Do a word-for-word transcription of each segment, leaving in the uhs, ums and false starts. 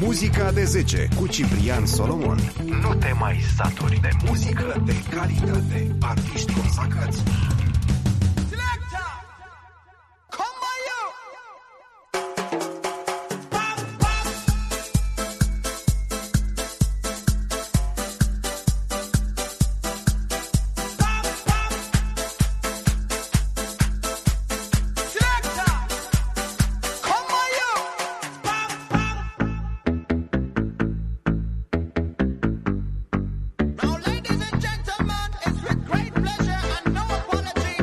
Muzica de zece cu Ciprian Solomon. Nu te mai saturi de muzică de calitate. Artiști consacrați. Now, ladies and gentlemen, it's with great pleasure and no apology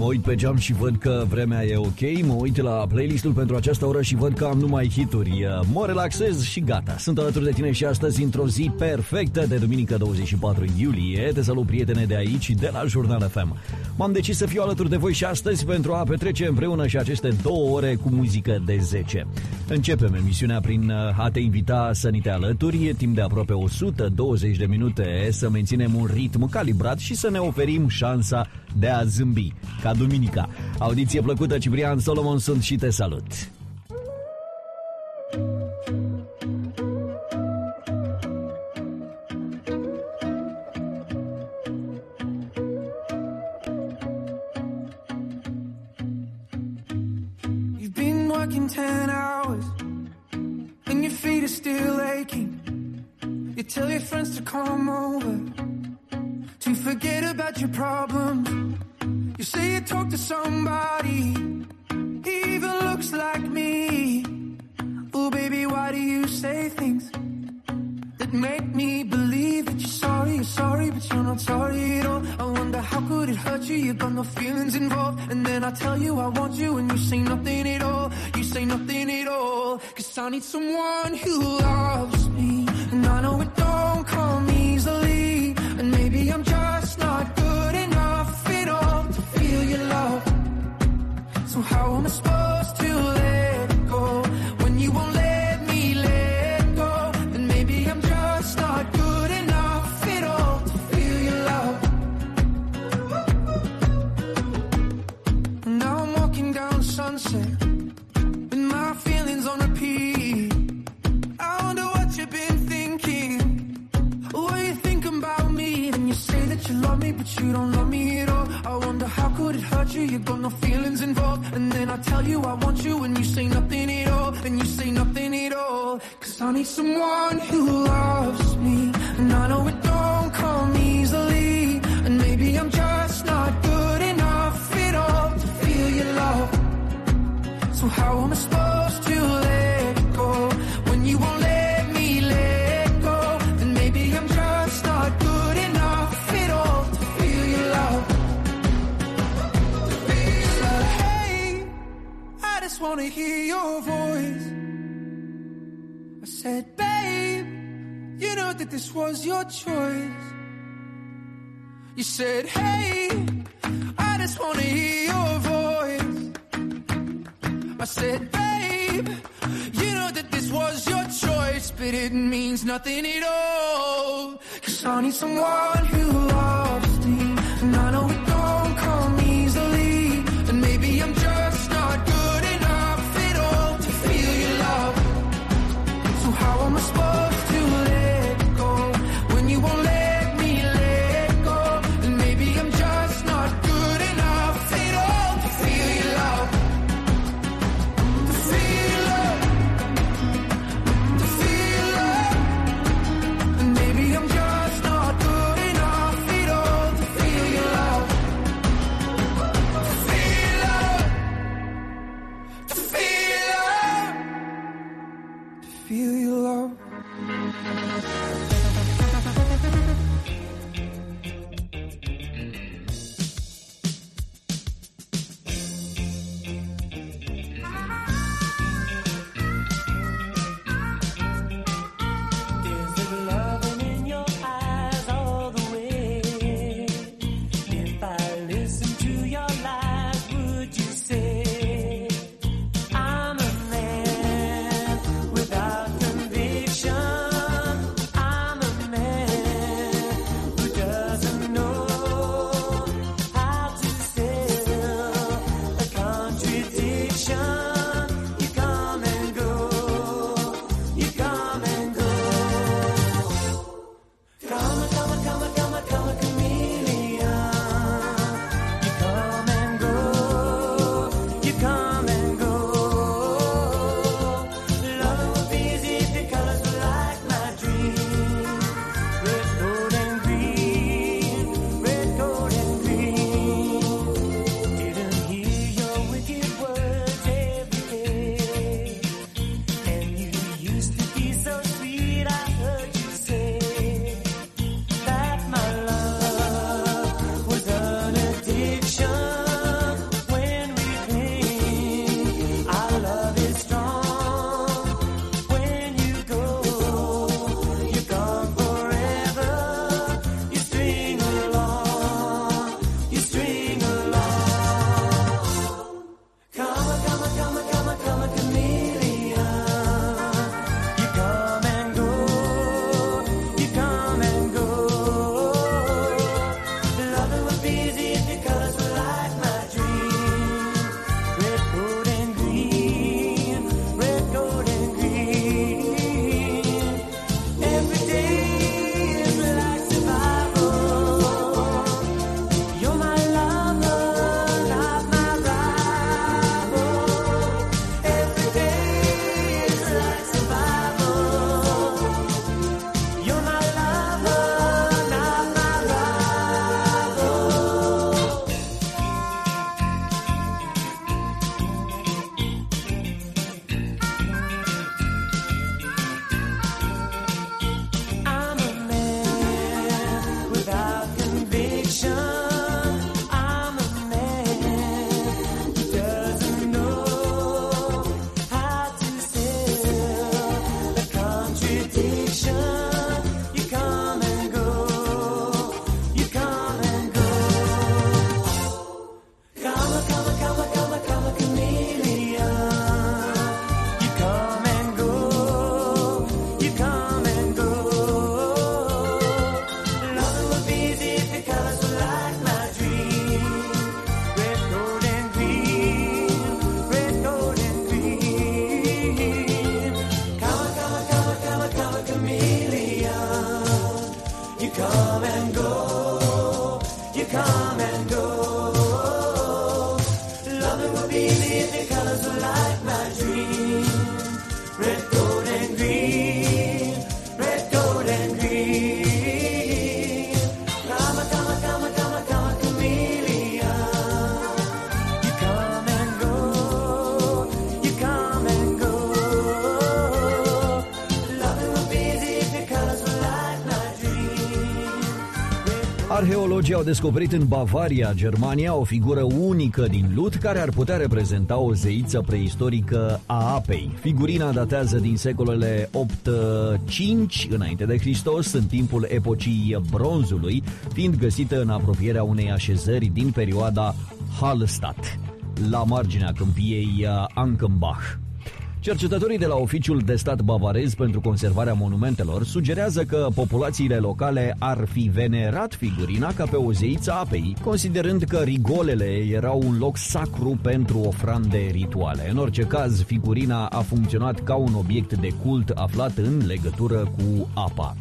Mă uit pe geam și văd că vremea e ok. Mă uit la playlistul pentru această oră și văd că am numai hituri. Mă relaxez și gata. Sunt alături de tine și astăzi într-o zi perfectă de duminică douăzeci și patru iulie. Te salut, prietene, de aici, de la Jurnal F M. M-am decis să fiu alături de voi și astăzi pentru a petrece împreună și aceste două ore cu muzică de zece. Începem emisiunea prin a te invita să ni te alături timp de aproape o sută douăzeci de minute, să menținem un ritm calibrat și să ne oferim șansa de a zâmbi, ca duminica. Audiție plăcută, Ciprian Solomon sunt și te salut! You've been working ten hours and your feet are still aching. You tell your friends to come over to forget about your problems. You say you talk to somebody, he even looks like me. Oh baby, why do you say things that make me believe that you're sorry, you're sorry, but you're not sorry at all? I wonder how could it hurt you, you got no feelings involved. And then I tell you I want you and you say nothing at all. You say nothing at all. Cause I need someone who loves me, and I know it don't come easily. And maybe I'm just not good enough at all to feel your love. So how am I supposed to let go when you won't let me let go? And maybe I'm just not good enough at all to feel your love. Now I'm walking down Sunset with my feelings on repeat. I wonder what you've been thinking. What you thinking about me? And you say that you love me, but you don't love me at all. I wonder how could it hurt you, you got no feelings involved. And then I tell you I want you and you say nothing at all. And you say nothing at all. Cause I need someone who loves me, and I know it don't come easily. And maybe I'm just not good enough at all to feel your love. So how am I supposed to let go when you won't let me let go? And maybe I'm just not good enough at all to feel your love. To feel like, hey, I just wanna hear your voice. I said, babe, you know that this was your choice. You said, hey, I just wanna hear your voice. I said, babe, you know that this was your choice, but it means nothing at all. Cause I need someone who loves me, and I know it don't come easily. And maybe I'm just not good enough at all to feel your love. So how am I supposed to let go when you won't let me let go? And maybe I'm just not good enough at all to feel your love. To feel love. To feel love. And maybe I'm just not good enough at all to feel your love. Arheologii au descoperit în Bavaria, Germania, o figură unică din lut care ar putea reprezenta o zeiță preistorică a apei. Figurina datează din secolele opt cinci înainte de Hristos, în timpul epocii bronzului, fiind găsită în apropierea unei așezări din perioada Hallstatt, la marginea câmpiei Ankenbach. Cercetătorii de la Oficiul de Stat Bavarez pentru Conservarea Monumentelor sugerează că populațiile locale ar fi venerat figurina ca pe o zeiță a apei, considerând că rigolele erau un loc sacru pentru ofrande rituale. În orice caz, figurina a funcționat ca un obiect de cult aflat în legătură cu apa.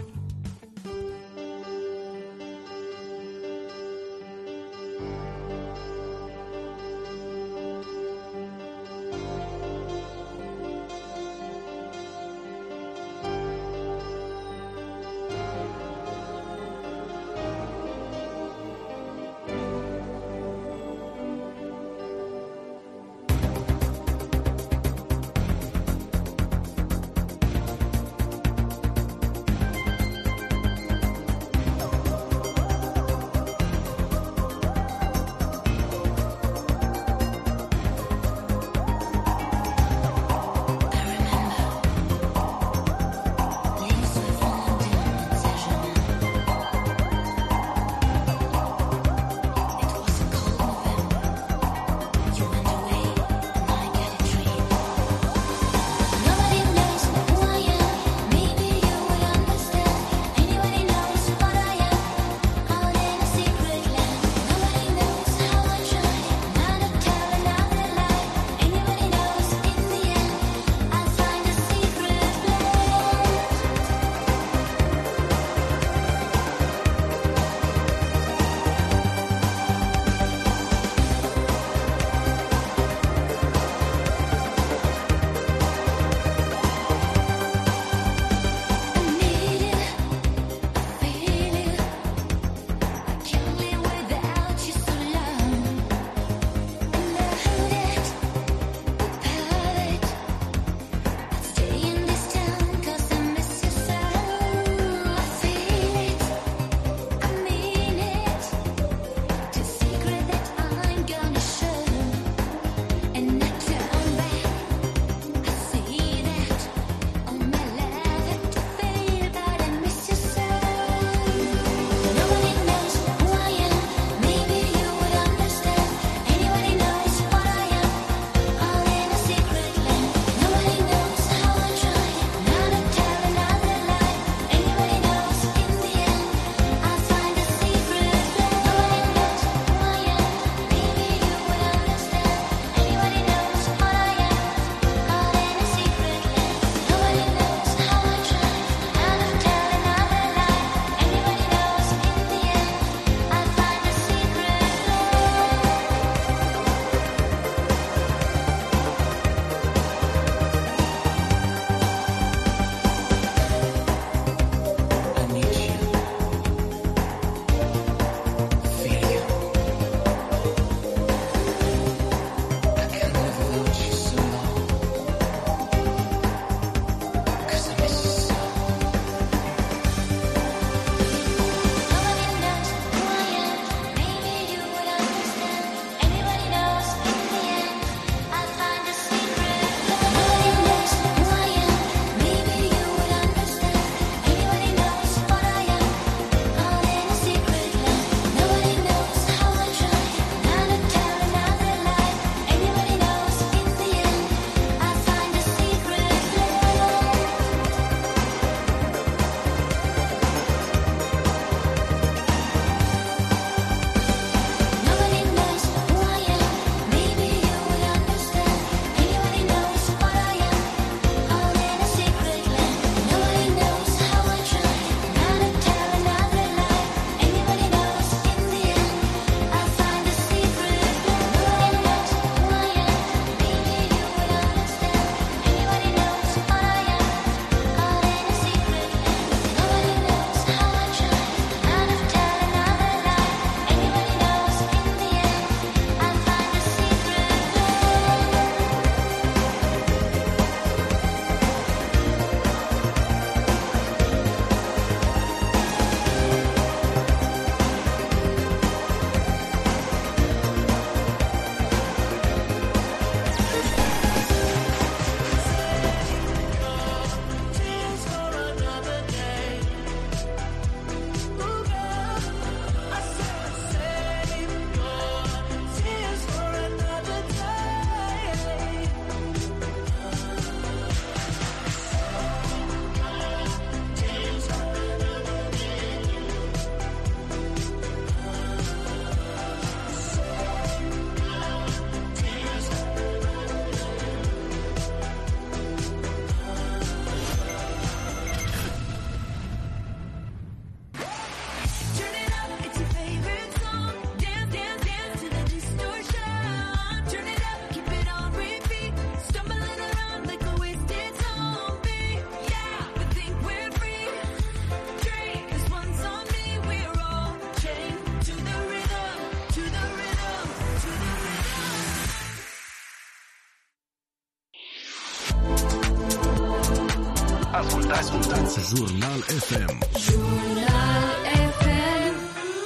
Ascultați Jurnal F M. Jurnal F M.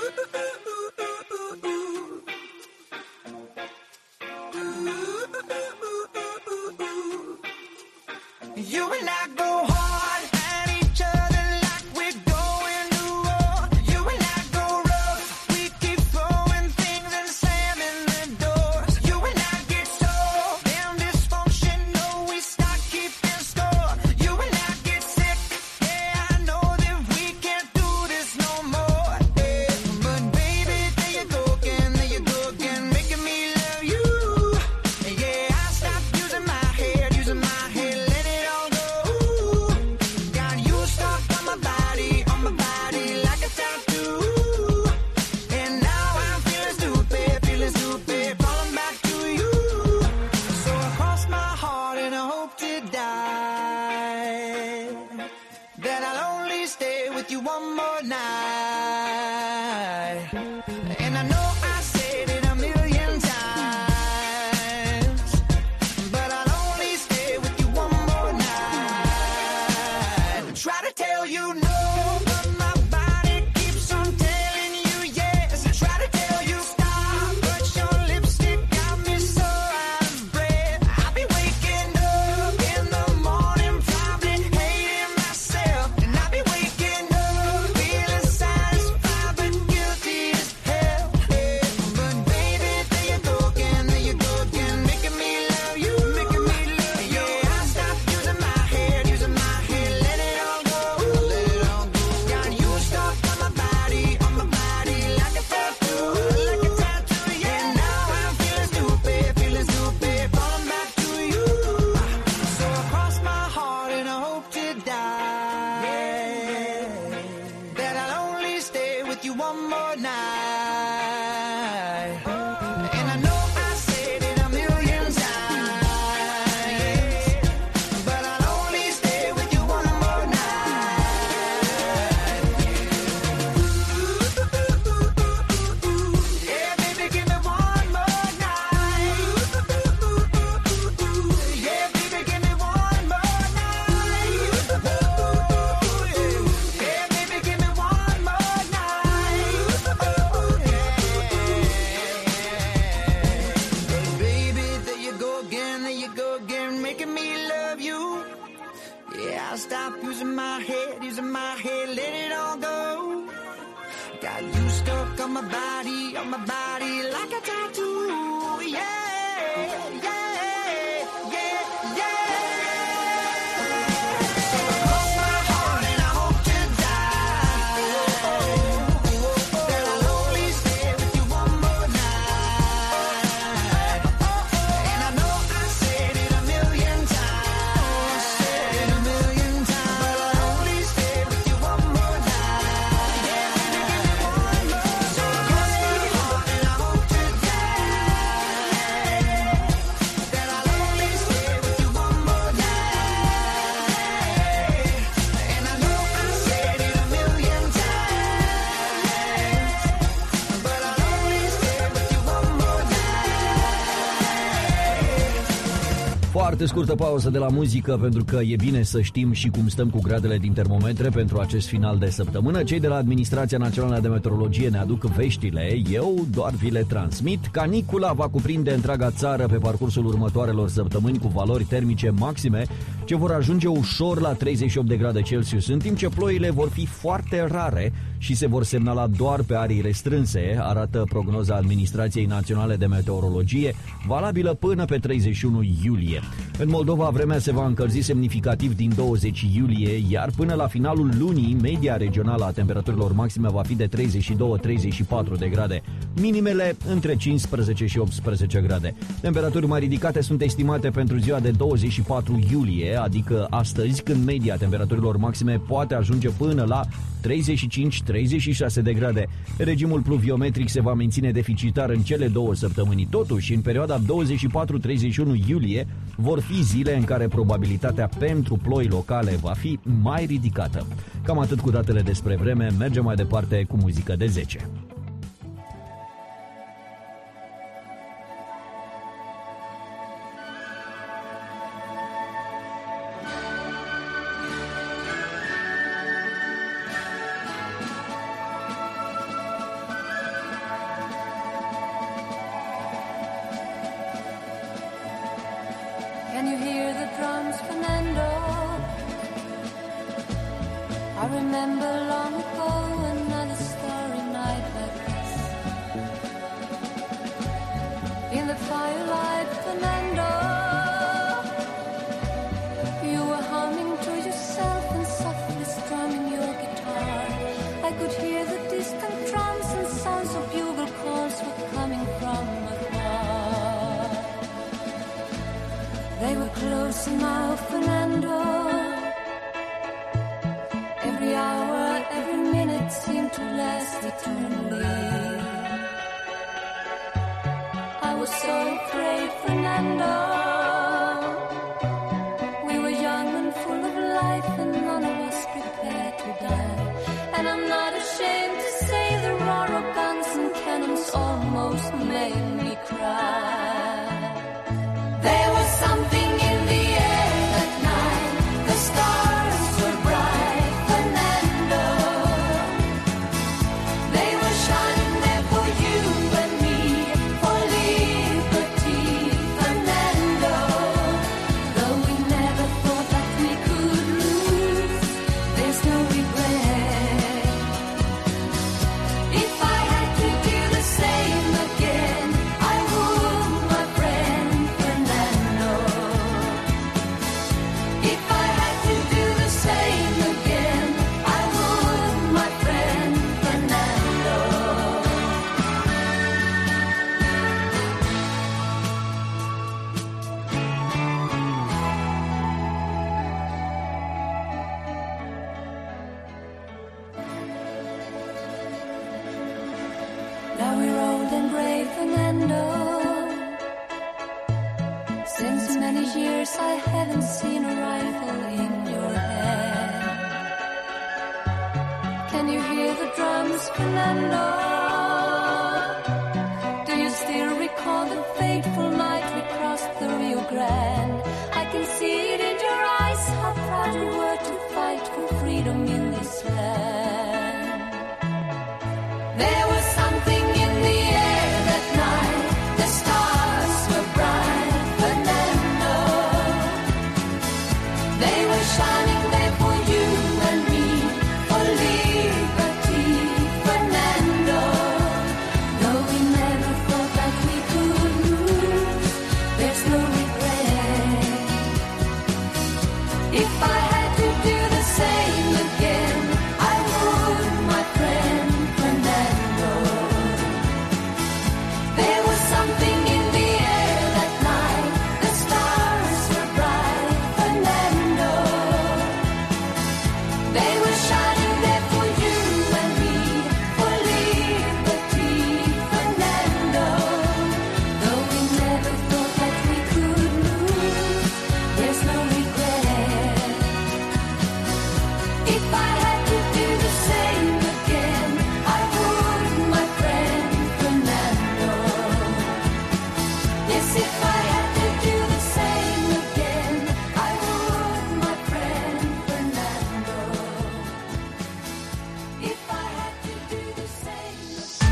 You and I go hard at each other like we're going to war. You and I go rough, we keep throwing things and slamming the doors. You and I get so damn dysfunctional, we start keeping score. You and I get sick, yeah, I know that we can't do this no more. Yeah. But baby, there you go again, there you go again, making me love you. Yeah, I stopped using my head, using my head. One more night, and I know I said it a million times, but I'll only stay with you one more night. Try to tell you no, but my body keeps on telling you yes. Try to tell you stop, but your lipstick got me so out of breath. I'll be waking up in the morning, probably hating myself, and I'll be waking up stop using my head, using my head, let it all go. Got you stuck on my body, on my body like a tattoo. Yeah, yeah, yeah, yeah. So cross my heart and I hope to die, that I'll only stay with you one more night. And I know I said it a million times, said it a million times, but I'll only stay with you one more night. Yeah, baby, give me one more. So cross my heart and I hope to die, that I'll only stay with you one more night. And I know I said it a million times, but I'll only stay with you one more night. Foarte scurtă pauză de la muzică, pentru că e bine să știm și cum stăm cu gradele din termometre pentru acest final de săptămână. Cei de la Administrația Națională de Meteorologie ne aduc veștile, eu doar vi le transmit. Canicula va cuprinde întreaga țară pe parcursul următoarelor săptămâni, cu valori termice maxime ce vor ajunge ușor la treizeci și opt de grade Celsius, în timp ce ploile vor fi foarte rare și se vor semnala doar pe arii restrânse, arată prognoza Administrației Naționale de Meteorologie, valabilă până pe treizeci și unu iulie. În Moldova vremea se va încălzi semnificativ din douăzeci iulie, iar până la finalul lunii, media regională a temperaturilor maxime va fi de treizeci și doi - treizeci și patru de grade, minimele între cincisprezece și optsprezece grade. Temperaturi mai ridicate sunt estimate pentru ziua de douăzeci și patru iulie, adică astăzi, când media temperaturilor maxime poate ajunge până la treizeci și cinci - treizeci și șase de grade. Regimul pluviometric se va menține deficitar în cele două săptămâni. Totuși, în perioada douăzeci și patru - treizeci și unu iulie vor fi zile în care probabilitatea pentru ploi locale va fi mai ridicată. Cam atât cu datele despre vreme, mergem mai departe cu muzică de zece. could hear the distant drums and sounds of bugle calls were coming from afar. They were close now, Fernando. Every hour, every minute seemed to last eternally. I was so afraid, Fernando. We were young and full of life, and none of us prepared to die. And I'm not ashamed to say the roar of guns and cannons almost made me cry. There was something in the air that night. The stars were bright, Fernando. They were shining there for you and me, for liberty, Fernando. Though we never thought that we could lose, there's no regret. If I had to do the same again, I would, my friend Fernando. If I had to do the same again, I would, my friend Fernando. Now we're old and gray, Fernando. Since many years I haven't seen a rifle in your hand. Can you hear the drums, Fernando? Do you still recall the fateful night we crossed the Rio Grande? I can see it in your eyes, how proud you were to fight for freedom in this land. There was something in the air that night. The stars were bright, Fernando. They were shining there for you and me, for liberty, Fernando. Though we never thought that we could lose, there's no regret. If I had to do the same again, I would, my friend Fernando. There was something in the air that night. The stars were bright, Fernando. They were shining there for you and me, for liberty, Fernando. Though we never thought that we could lose, there's no regret. If I had to do the same again, I would, my friend Fernando. Yes, if I had to do the same again, I would, my friend Fernando. If I had to do the same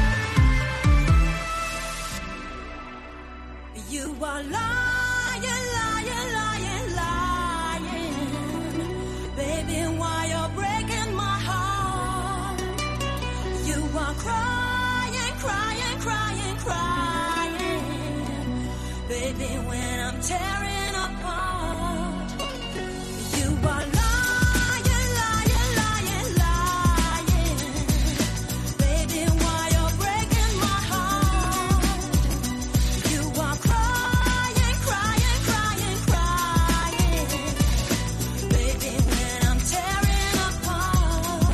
again. You are lying, lying, lying, lying. Baby, why you're breaking my heart? You are crying, crying, crying, crying. Baby, when I'm tearing apart. You are lying, lying, lying, lying. Baby, why you're breaking my heart? You are crying, crying, crying, crying. Baby, when I'm tearing apart.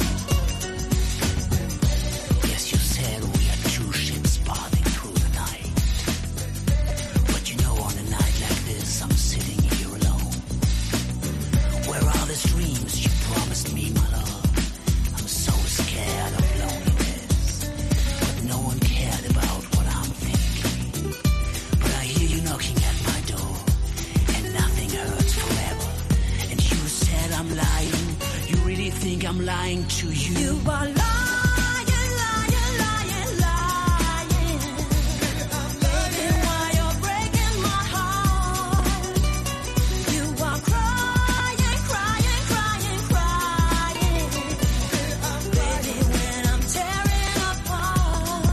Yes, you said we are two ships parting through the night. But you know, on a night like this, I'm sitting here alone. Where are the dreams you promised me, my love? I'm so scared of loneliness. But no one cared about what I'm thinking. But I hear you knocking at my door, and nothing hurts forever. And you said I'm lying. You really think I'm lying to you? You are lying, lying, lying, lying. Baby, why you're breaking my heart? You are crying, crying, crying, crying. Baby, when I'm tearing apart.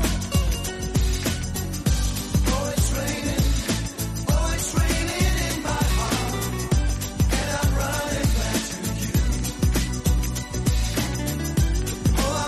Oh, it's raining. Oh, it's raining in my heart. And I'm running back to you. Oh,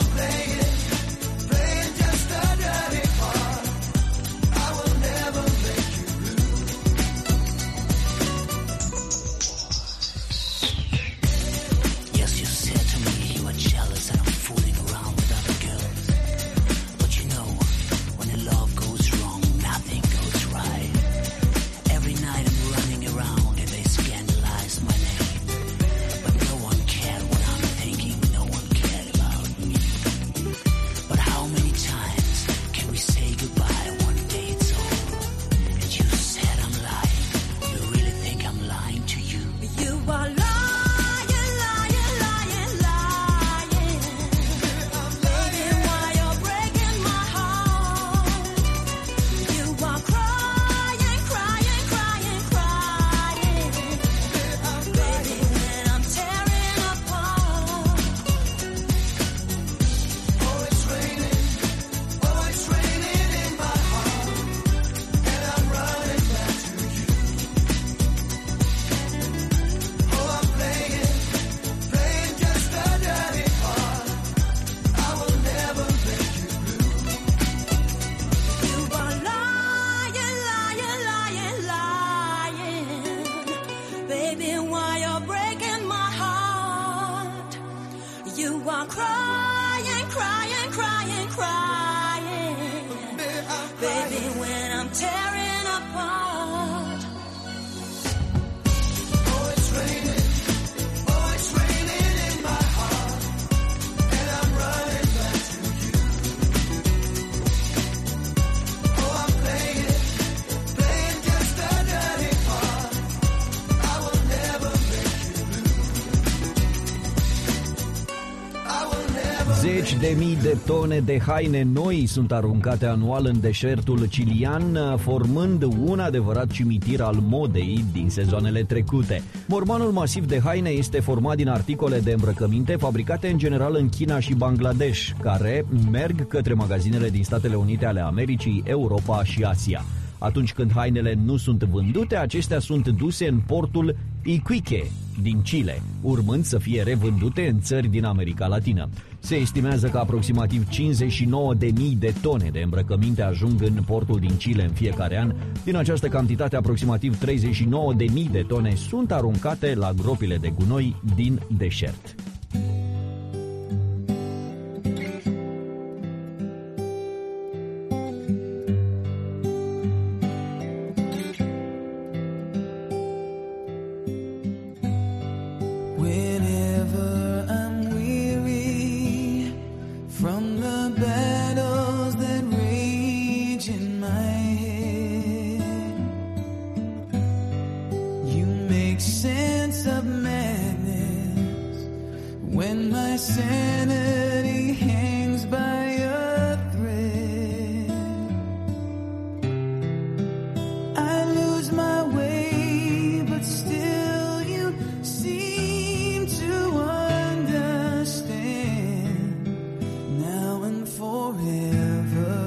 crying, baby, when I'm tearing apart. Oh, it's raining. Oh, it's raining in my heart, and I'm running back to you. Oh, I'm playing, playing just a dirty part. I will never make you lose. I will never. Zeci de mii de tone de haine noi sunt aruncate anual în deșertul cilian, formând un adevărat cimitir al modei din sezoanele trecute. Mormanul masiv de haine este format din articole de îmbrăcăminte fabricate în general în China și Bangladesh, care merg către magazinele din Statele Unite ale Americii, Europa și Asia. Atunci când hainele nu sunt vândute, acestea sunt duse în portul Iquique din Chile, urmând să fie revândute în țări din America Latină. Se estimează că aproximativ cincizeci și nouă de mii de tone de îmbrăcăminte ajung în portul din Chile în fiecare an. Din această cantitate, aproximativ treizeci și nouă de mii de tone sunt aruncate la gropile de gunoi din deșert. Whenever I'm weary from the battles that rage in my head, you make sense of madness when my sanity hangs by a thread. I lose my way, but still you seem to understand. Now and forever,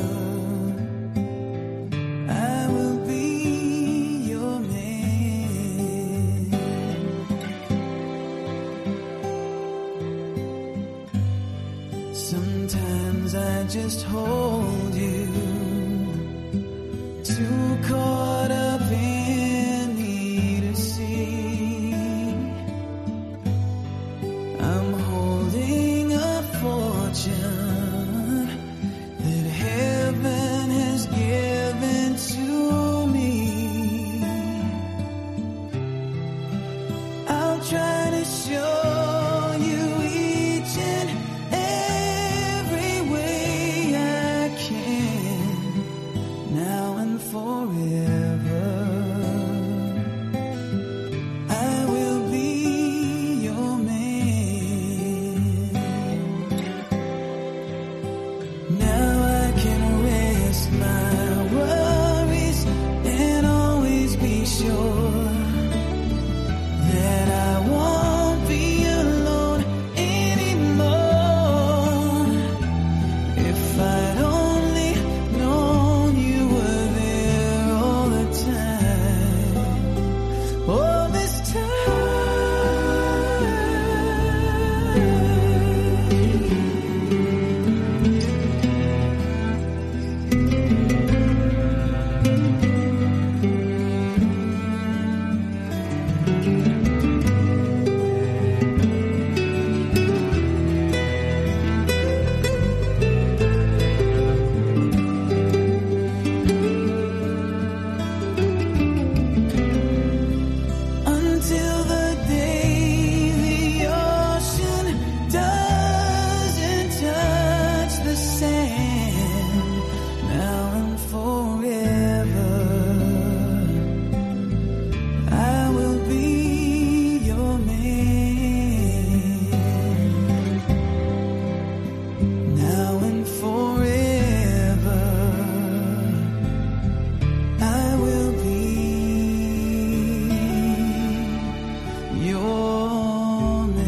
I will be your man. Sometimes I just hold you, too caught up in me to see. I'm holding a fortune that heaven has given to me. I'll try to show you each and every way I can, now and forever. I will be your man. Now I can rest my worries and always be sure that I won't be alone anymore. If I'd only known you were there all the time, all this time. Until the day the ocean doesn't touch the sand, now and forever, I will be your man. Now and forever, I will be your man.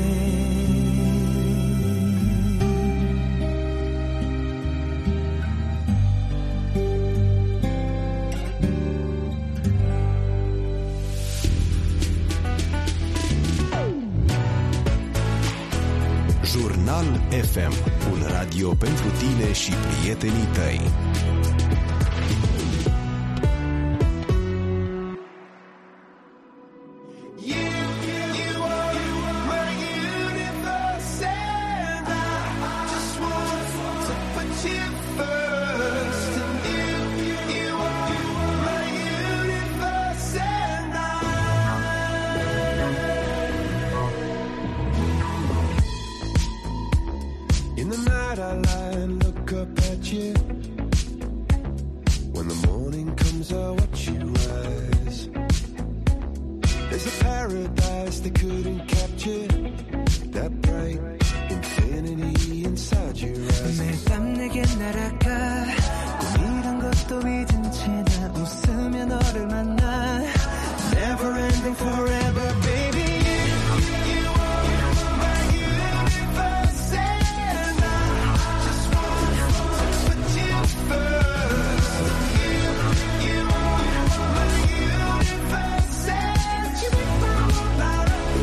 Jurnal F M, un radio pentru tine și prietenii tăi. Put night I lie and look up at you. When the morning comes I watch you rise. There's a paradise they couldn't capture. That bright infinity inside your eyes. 매일 밤 내게 날아가 꿈이란 것도 잊은 채 나 웃으며 너를 만나. Never ending forever baby. You are my universe and I just want to put you first. You, you are my universe and you make my world light up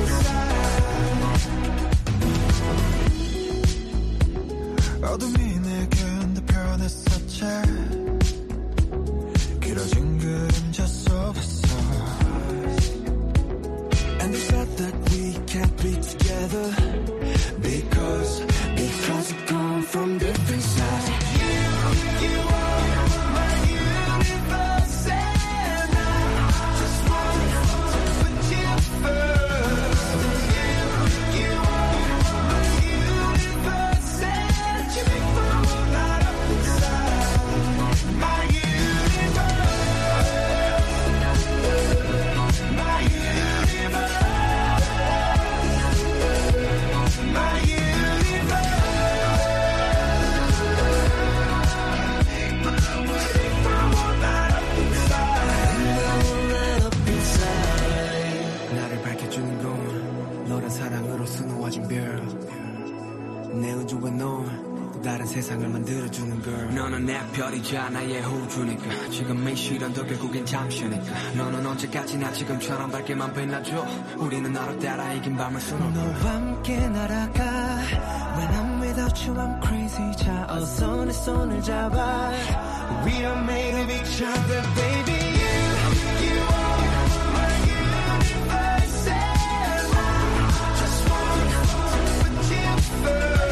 inside. 어둠이 내겐 더 변했었지. 길어진 그림자 속에서. And they said that we can't be together Because, because we come from different sides. You, you are my universe and I just want to put you first. You, you are my universe and you make my world light up inside. My universe, my universe, my universe. Make my world light up inside. Light up inside. 나를 밝혀주는 건 너란 사랑으로 수놓아진 별. 내 우주와 넌 또 다른 세상을 만들어주는 girl. 너는 내 별이자 나의 호주니까 지금 이 시련도 결국엔 잠시니까. 너는 언제까지나 지금처럼 밝게만 빛나줘. 우리는 너를 따라 이긴 밤을 수놓아. 너와 함께 날아가. When I'm without you I'm crazy. 자 어서 내 손을 잡아. We are made of each other baby. You, you are my universe and I just want to put you first.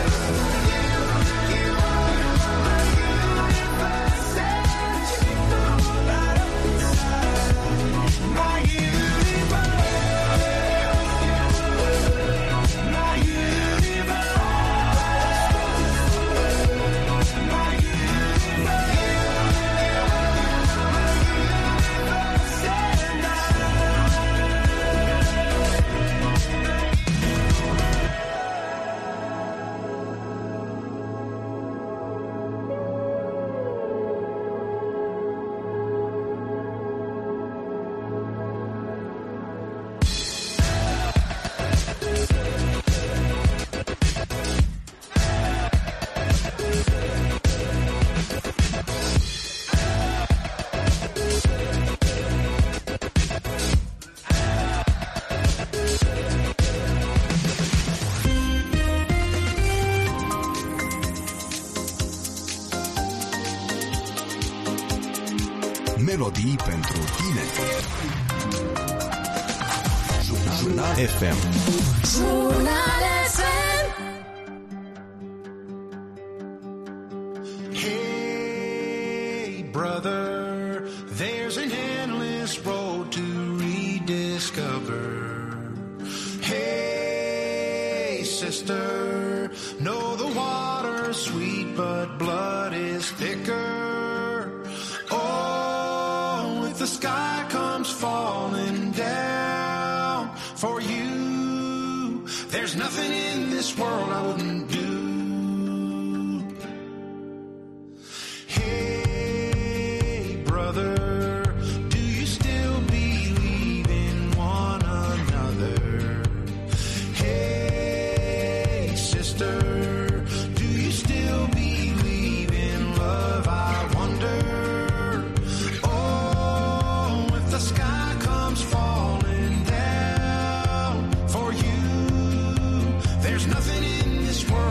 Melodii pentru tine. Jurnal F M. Jurnal F M. Hey brother, there's an endless road to rediscover. Hey sister, know the water's sweet but blood is thicker. The sky comes falling down for you. There's nothing in this world I wouldn't do. Hey, brother, do you still believe in one another? Hey, sister, do you still believe in love? I wonder. The sky comes falling down for you. There's nothing in this world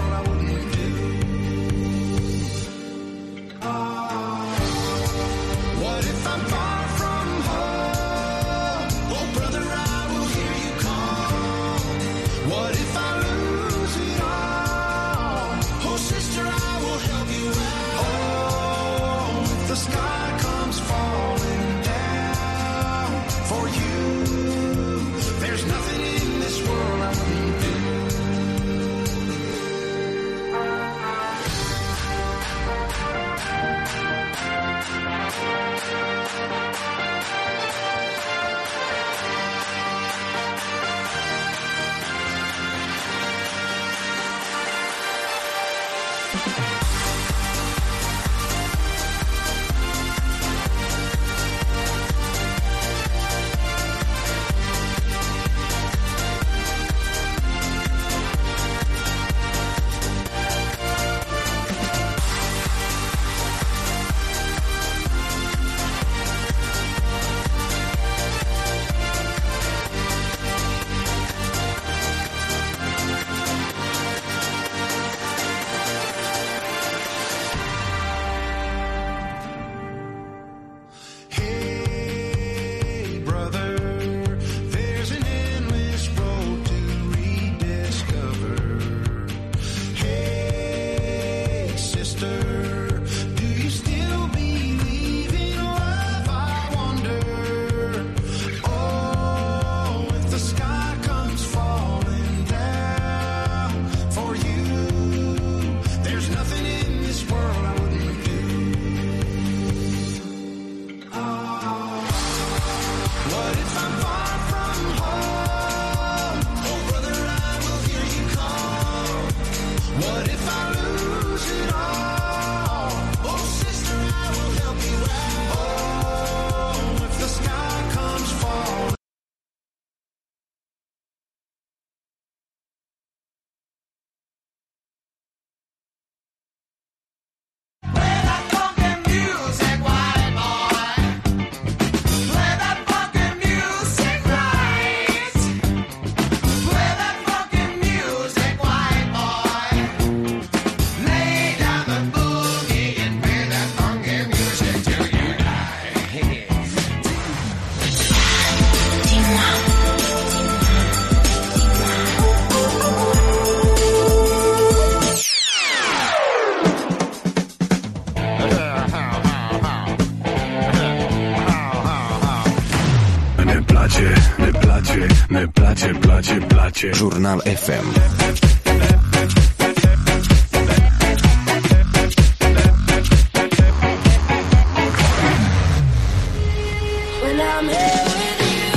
Ne place, place, place. Jurnal F M. When I'm here with you,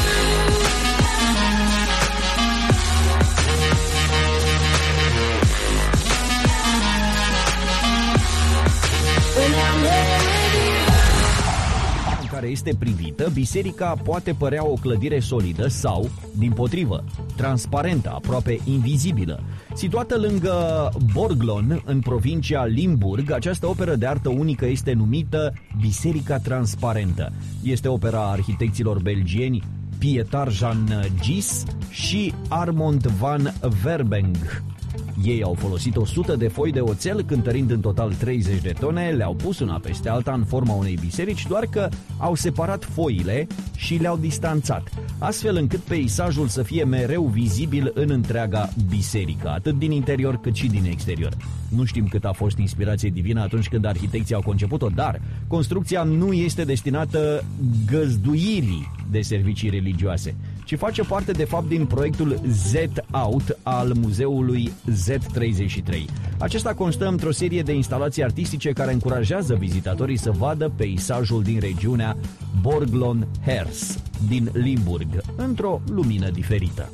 when I'm here with you. În care este privită, biserica poate părea o clădire solidă sau, dimpotrivă, transparentă, aproape invizibilă. Situată lângă Borglon, în provincia Limburg, această operă de artă unică este numită Biserica Transparentă. Este opera arhitecților belgieni Pietar Jan Gys și Armand van Verbeng. Ei au folosit o sută de foi de oțel, cântărind în total treizeci de tone, le-au pus una peste alta în forma unei biserici, doar că au separat foile și le-au distanțat, astfel încât peisajul să fie mereu vizibil în întreaga biserică, atât din interior cât și din exterior. Nu știm cât a fost inspirație divină atunci când arhitecții au conceput-o, dar construcția nu este destinată găzduirii de servicii religioase, ci face parte de fapt din proiectul Z-Out al muzeului Z treizeci și trei. Acesta constă într-o serie de instalații artistice care încurajează vizitatorii să vadă peisajul din regiunea Borglon-Hers din Limburg într-o lumină diferită.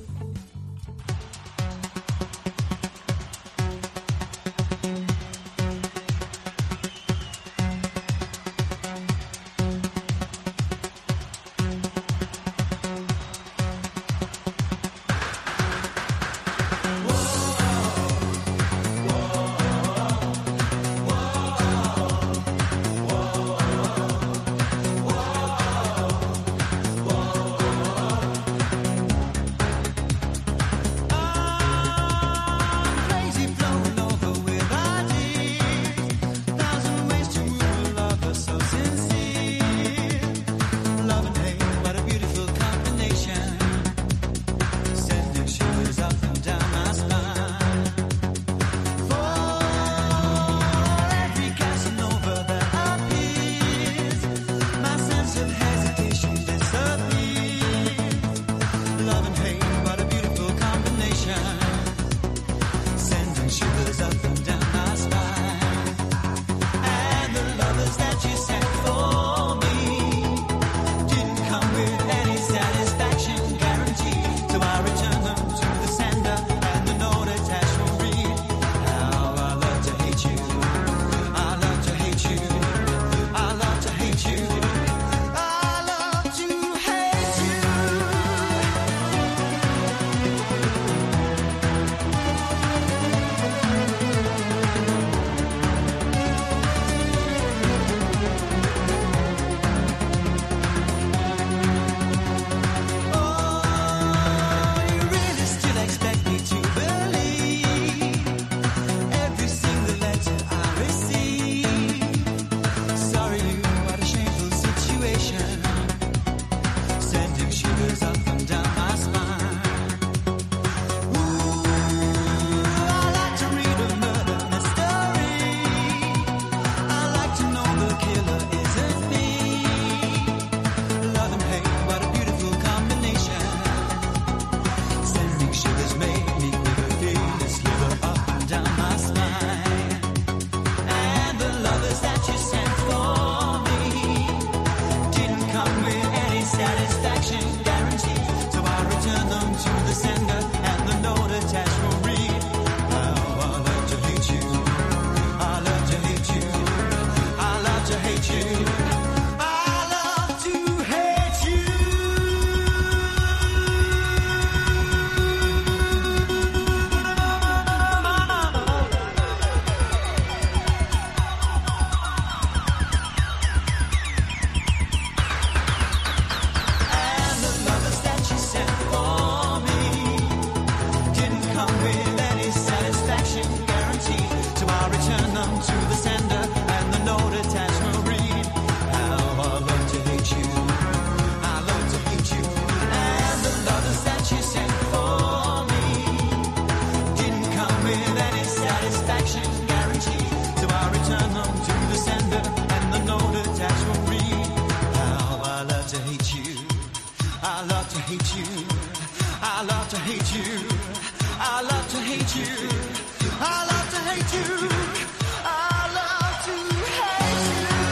you. I love to hate you. I love to hate you. I love to hate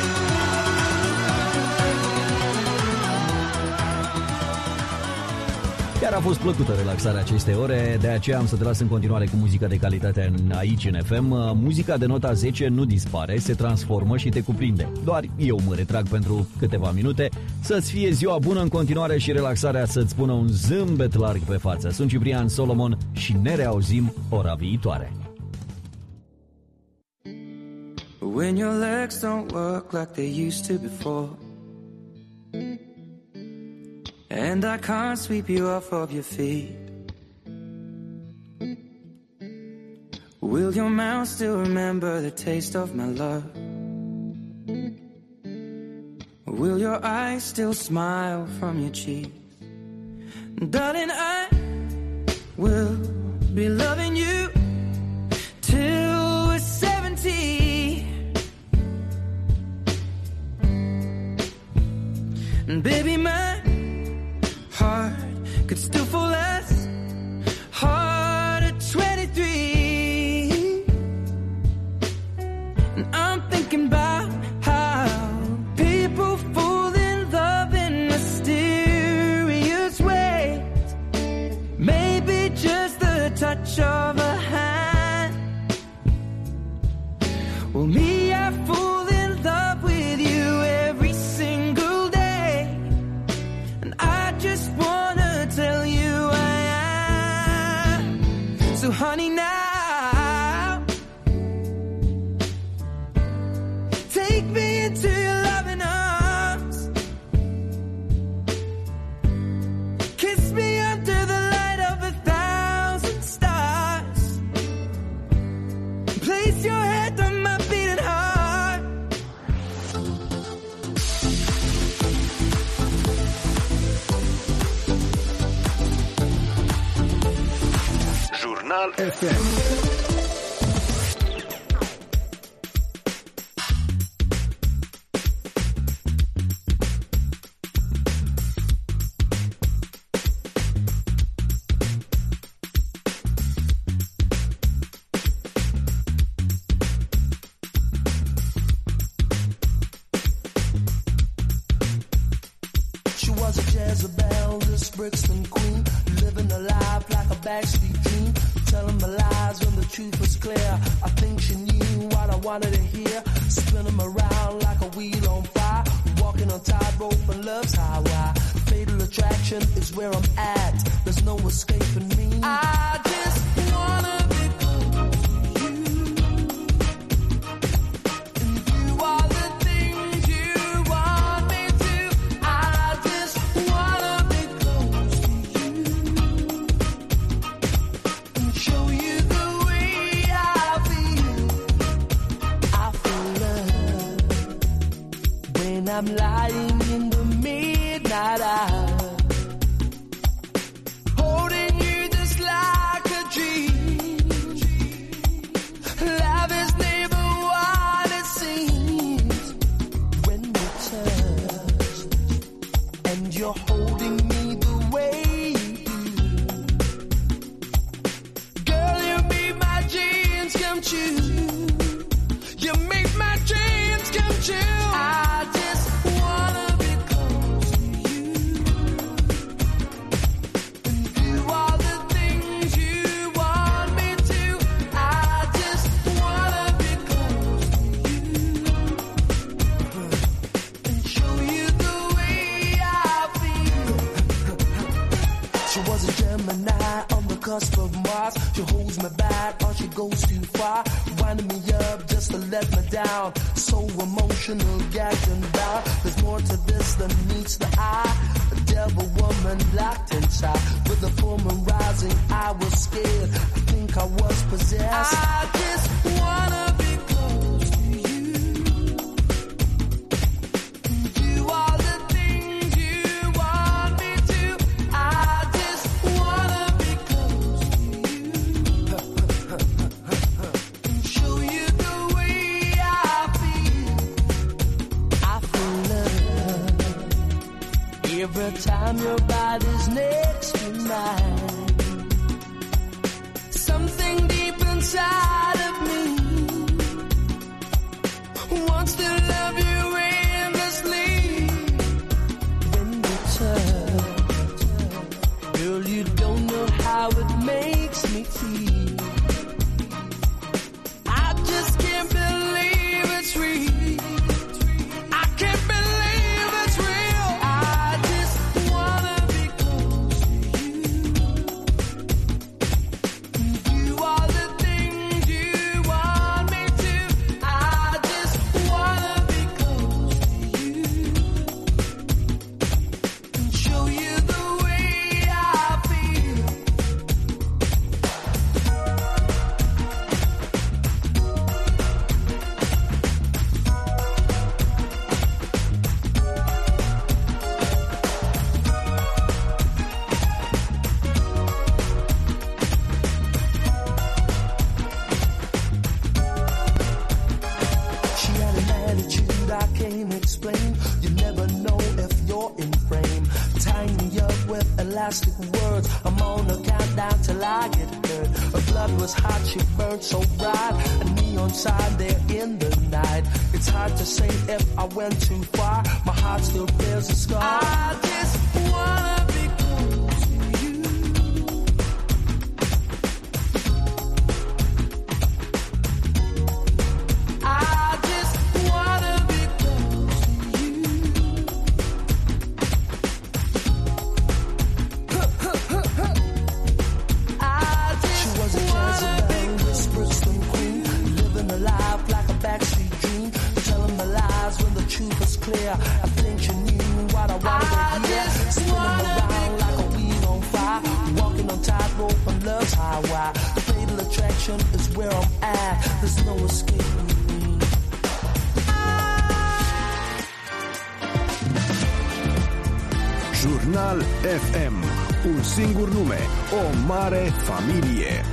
you. Chiar a fost plăcută relaxarea acestei ore, de aceea am să te las în continuare cu muzica de calitate în, aici în F M. Muzica de nota zece nu dispare, se transformă și te cuprinde. Doar eu mă retrag pentru câteva minute. Să-ți fie ziua bună în continuare și relaxarea să-ți pună un zâmbet larg pe față. Sunt Ciprian Solomon și ne reauzim ora viitoare. When your legs don't work like they used to before, and I can't sweep you off of your feet, will your mouth still remember the taste of my love? Will your eyes still smile from your cheeks? Darling, I will be loving you till we're seventy. And baby, my heart could still fall as hard at twenty-three. And I'm thinking about how people fall in love in mysterious ways. Maybe just the touch of a hand. Well, me, I fall in love with you every single day. And I just wanna tell you I am. So honey, now take me into your loving arms. Kiss me under the light of a thousand stars. Place your head on my beating heart. Jurnal F M. She was a Jezebel, this Brixton queen, living a life like a backstreet dream, telling my lies when the truth was clear. I think she knew what I wanted to hear, spin 'em around like a wheel on fire, walking on tightrope and love's highway. Fatal attraction is where I'm at, there's no escaping me. I just wanna be close to you, and do all the things you want me to. I just wanna be close to you, and show you the way I feel. I feel love when I'm lying in the midnight hour, holding you just like a dream. Love is never what it seems when we touch, and you're holding me the way you do. Girl, you make my dreams come true. You make my dreams come true. I just wanna be close to you, and do all the things you want me to. I just wanna be close to you, and show you the way I feel. She was a Gemini on the cusp of Mars. She holds me back or she goes too far, winding me up just to let me down. So emotional, gagged and bound. There's more to this than meets the eye. A devil woman locked inside. With the full moon rising, I was scared. I think I was possessed. I just wanna be close to you, and do all the things you want me to. I just wanna be close to you, and show you the way I feel. I feel love every time your body's next to mine. plastic words. I'm on a countdown till I get hurt. Her blood was hot, she burned so bright. A neon sign there in the night. It's hard to say if I went too far. My heart still bears a scar. I just wanna be close to you. I just wanna be close to you. I just she was a Jezebel, this Brixton queen, living a life like a backstreet dream, telling the lies when the truth was clear. I think she knew what I wanted to hear. Spinning around like a wheel on fire, walking on tightrope on love's highway. The fatal attraction is where I'm at. There's no escaping me. Jurnal F M. Un singur nume, o mare familie.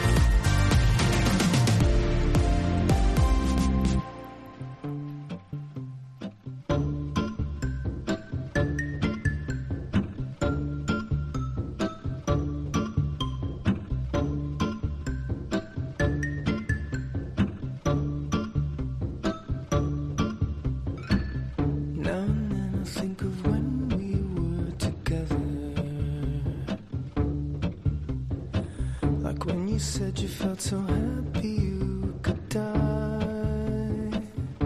Now and then I think of when we were together. Like when you said you felt so happy you could die.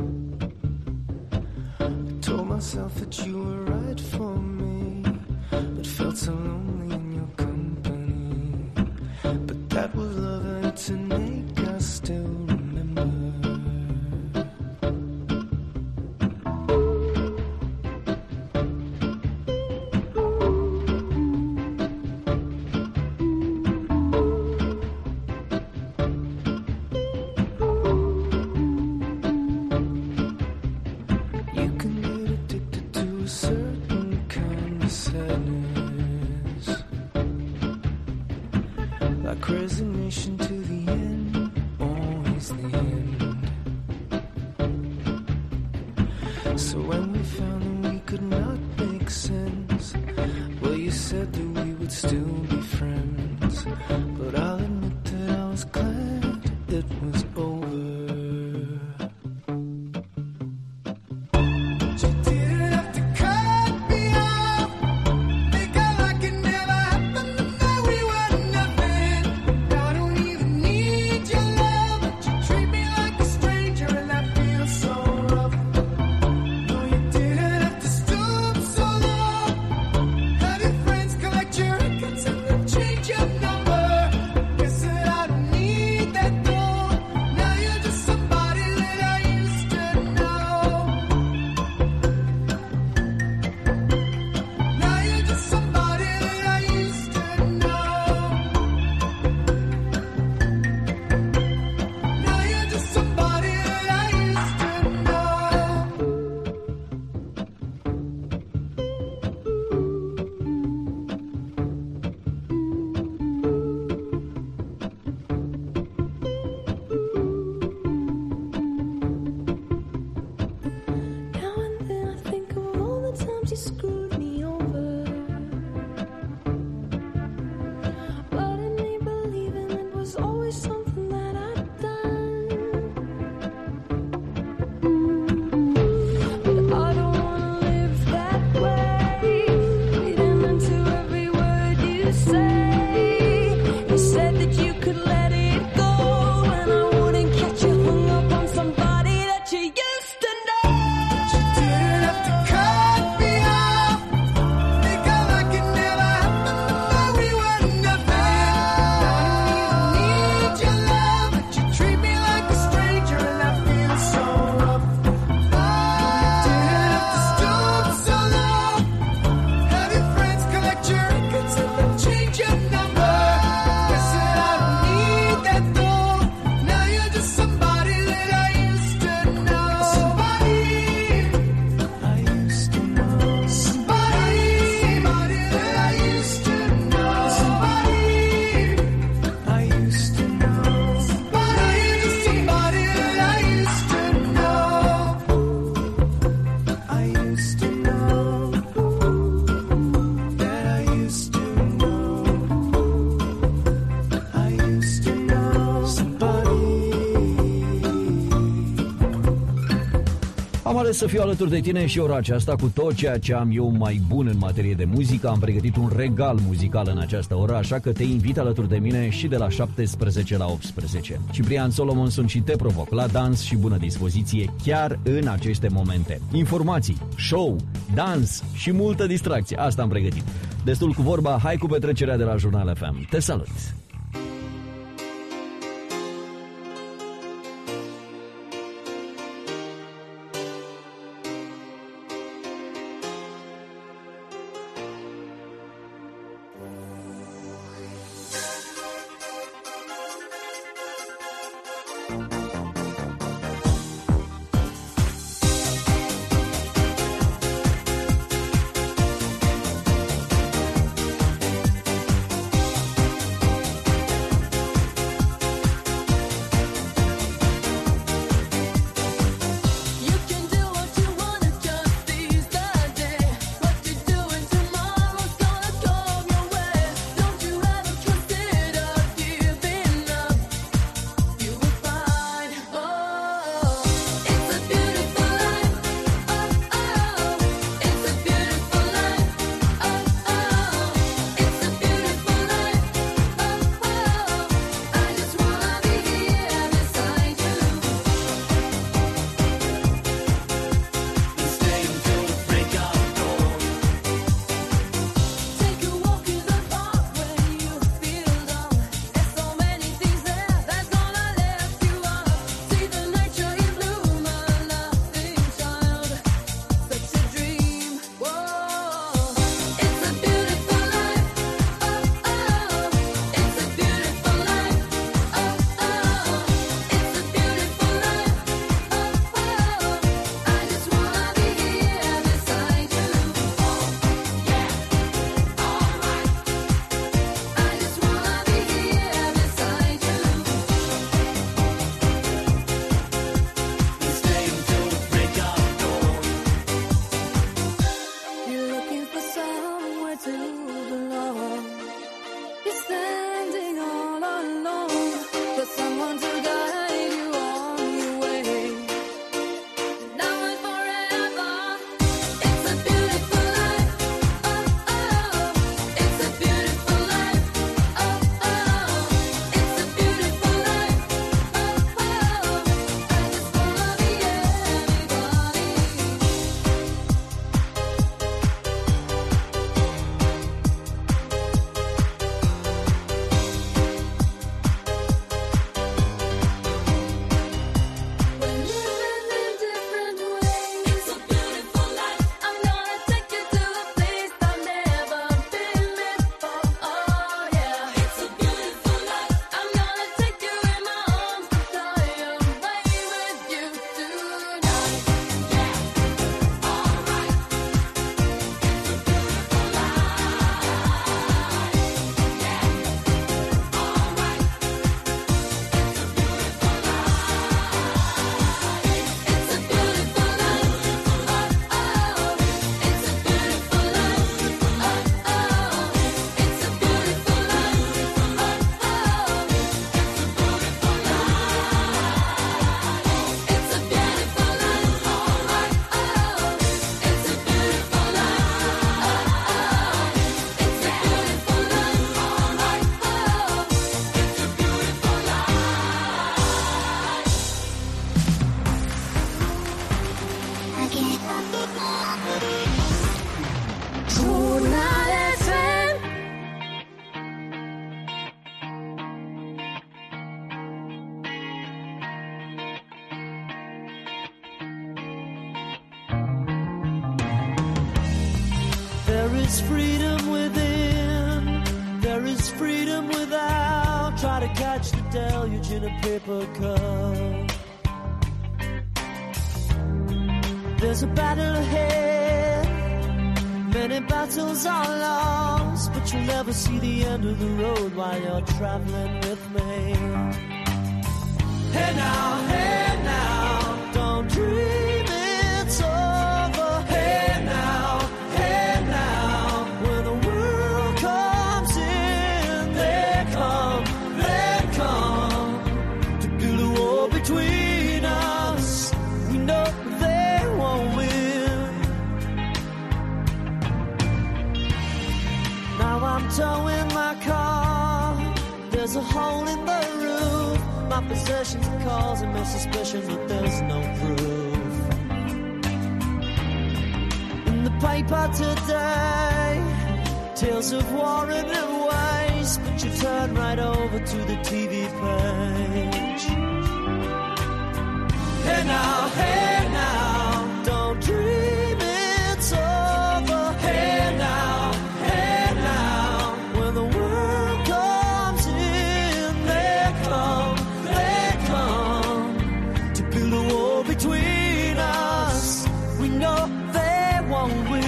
I told myself that you were right for me, but felt so lonely in your company. But that was love and it's an ache I still remember. You can get addicted to a certain kind of sadness, like resignation to the end, always the end. So when we found that we could not make sense, well, you said that we would still be friends. But I'll admit that I was glad it was over. You didn't have to cut me off. Make out like it never happened, and that we were nothing. Now I don't even need your love, but you treat me like a stranger, and that feels so rough. No, you didn't have to stoop so low. Have your friends collect your records and then change your number. Guess that I don't need Am ales să fiu alături de tine și ora aceasta cu tot ceea ce am eu mai bun în materie de muzică. Am pregătit un regal muzical în această oră, așa că te invit alături de mine și de la șaptesprezece la optsprezece. Ciprian Solomon sunt și te provoc la dans și bună dispoziție chiar în aceste momente. Informații, show, dans și multă distracție. Asta am pregătit. Destul cu vorba, hai cu petrecerea de la Jurnal F M. Te salut! is freedom within, there is freedom without. Try to catch the deluge in a paper cup. There's a battle ahead, many battles are lost, but you'll never see the end of the road while you're traveling with me. Hey now, hey now, don't dream it's over. Hey now, hey now, when the world comes in, they come, they come to build a wall between us. We know they want There's a hole in the roof. My possessions are causing me suspicion, but there's no proof. In the paper today, tales of war and waste, but you turn right over to the T V page. Hey now, hey now, don't dream it's over. Hey now, hey now, when the world comes in, they come, they come to build a wall between us. We know they won't win.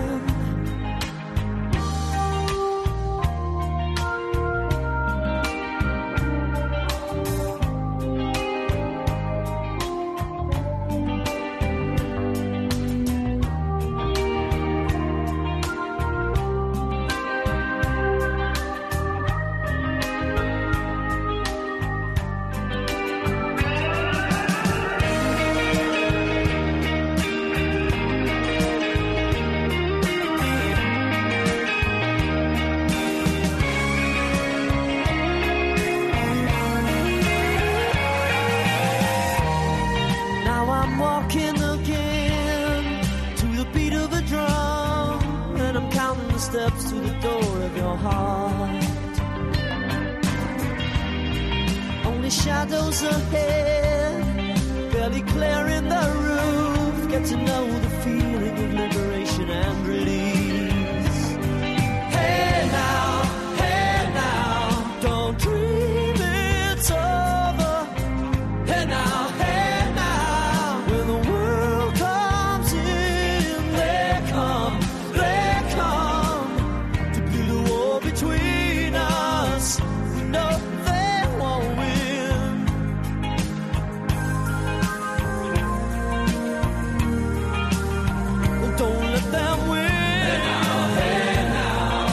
Steps to the door of your heart. Only shadows ahead, barely clearing the roof. Get to know the feeling of liberation and release. Hey now, hey now, don't dream it's over. Hey now, hey now, when the world comes in, they come, they come. Between us, no, they won't win. Well, don't let them win. Hey now, hey now.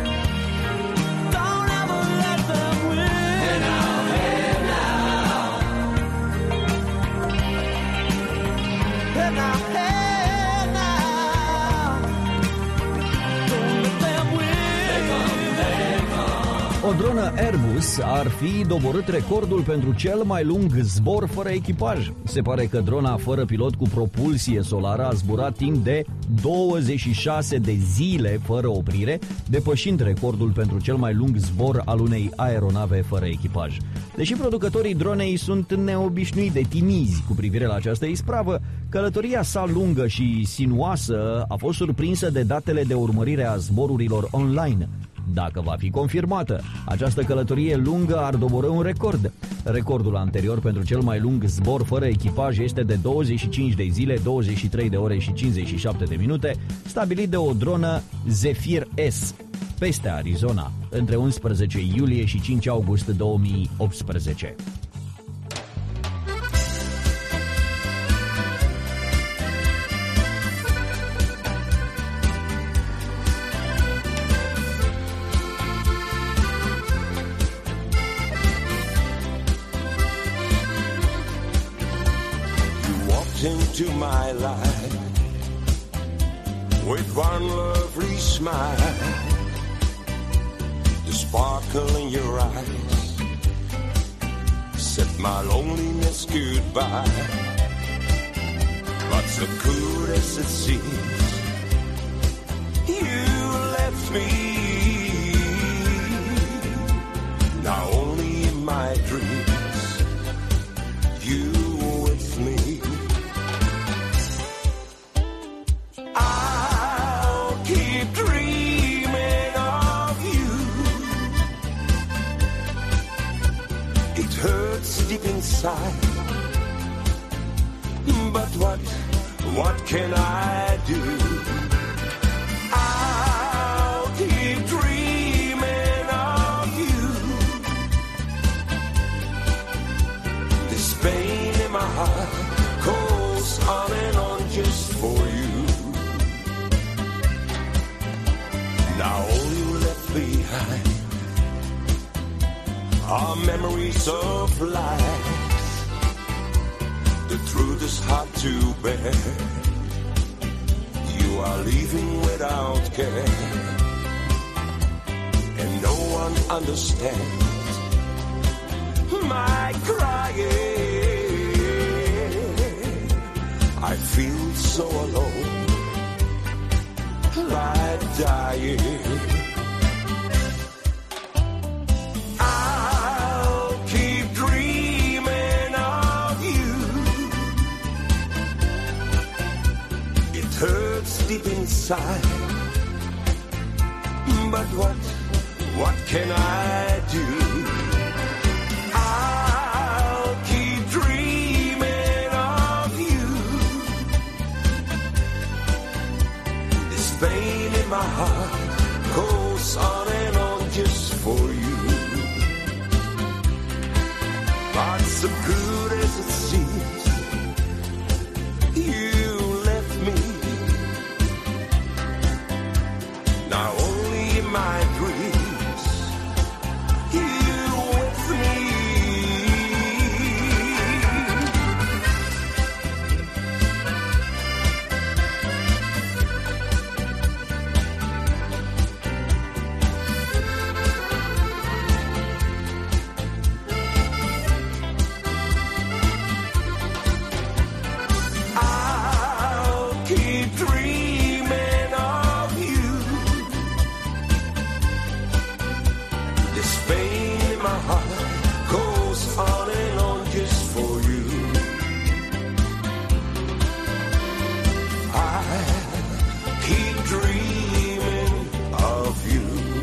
Don't ever let them win. Hey now, hey now. Hey now, hey now. Don't let them win. They come. O dronă Airbus ar fi doborât recordul pentru cel mai lung zbor fără echipaj. Se pare că drona fără pilot cu propulsie solară a zburat timp de douăzeci și șase de zile fără oprire, depășind recordul pentru cel mai lung zbor al unei aeronave fără echipaj. Deși producătorii dronei sunt neobișnuiți de timizi cu privire la această ispravă, călătoria sa lungă și sinuoasă a fost surprinsă de datele de urmărire a zborurilor online. Dacă va fi confirmată, această călătorie lungă ar doborî un record. Recordul anterior pentru cel mai lung zbor fără echipaj este de douăzeci și cinci de zile, douăzeci și trei de ore și cincizeci și șapte de minute, stabilit de o dronă Zephyr S peste Arizona, între unsprezece iulie și cinci august două mii optsprezece. Into my life with one lovely smile, the sparkle in your eyes said my loneliness goodbye. But so good as it seems, you left me. Now only in my dreams, you with me. Deep inside, but what, what can I do? I'll keep dreaming of you. This pain in my heart goes on and on just for you. Now all you left behind are memories of life. The truth is hard to bear. You are leaving without care, and no one understands my crying. I feel so alone, like dying. I'll keep dreaming of you. It hurts deep inside, but what, what can I do? I'll keep dreaming of you. This pain in my heart goes on and on just for you. But so good as it seems, you left me. Now only in my dreams, you with me. I'll keep dreaming of you. This pain in my heart goes on and on just for you. I keep dreaming of you.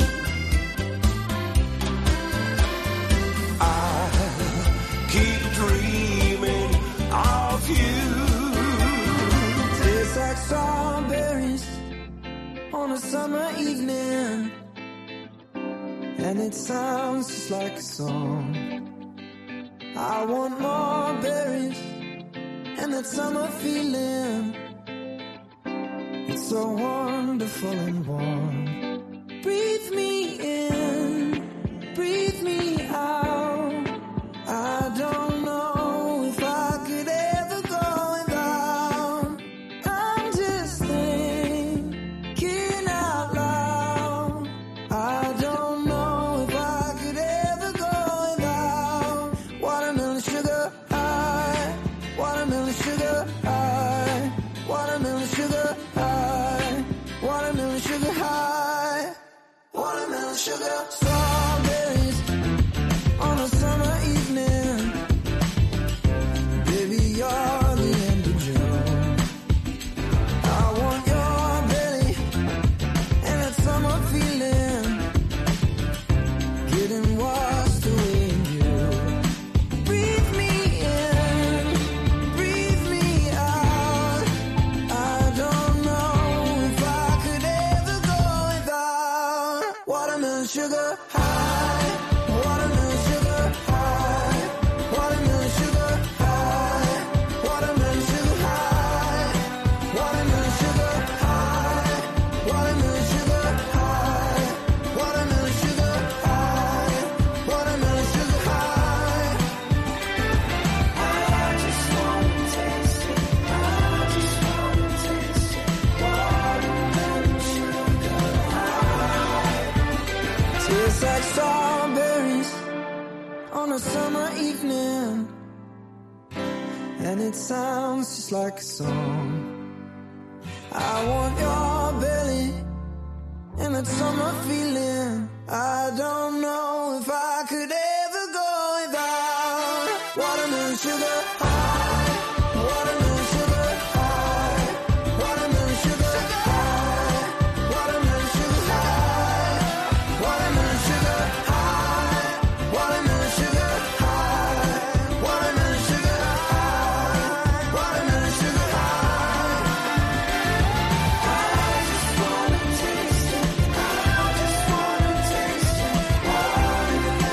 I keep dreaming of you. Tastes like strawberries on a summer evening, and it sounds just like a song. I want more berries and that summer feeling. It's so wonderful and warm. Breathe me in, breathe me out. I don't know if I could ever go without. I'm just thinking out loud. I don't know if I could ever go without. Watermelon sugar high, watermelon sugar high, watermelon sugar high, watermelon sugar high, watermelon sugar. Strawberries on a summer evening. Baby, you're the end of June. I want your belly and that summer feeling, getting washed away in you. Breathe me in, breathe me out. I don't know if I could ever go without. Watermelon sugar high, watermelon sugar high, watermelon sugar high, watermelon sugar high, watermelon sugar high, watermelon sugar high, watermelon sugar high, watermelon sugar high. I just wanna taste it, I just wanna taste it, watermelon sugar high. Tastes like strawberries on a summer evening, and it sounds just like a song. I want your belly and that summer feeling. I don't know if I could ever go without. Watermelon sugar high, watermelon sugar high, watermelon sugar high, watermelon sugar high, watermelon sugar high, watermelon sugar high, watermelon sugar high, watermelon sugar high. I just wanna taste it, I just wanna taste it, watermelon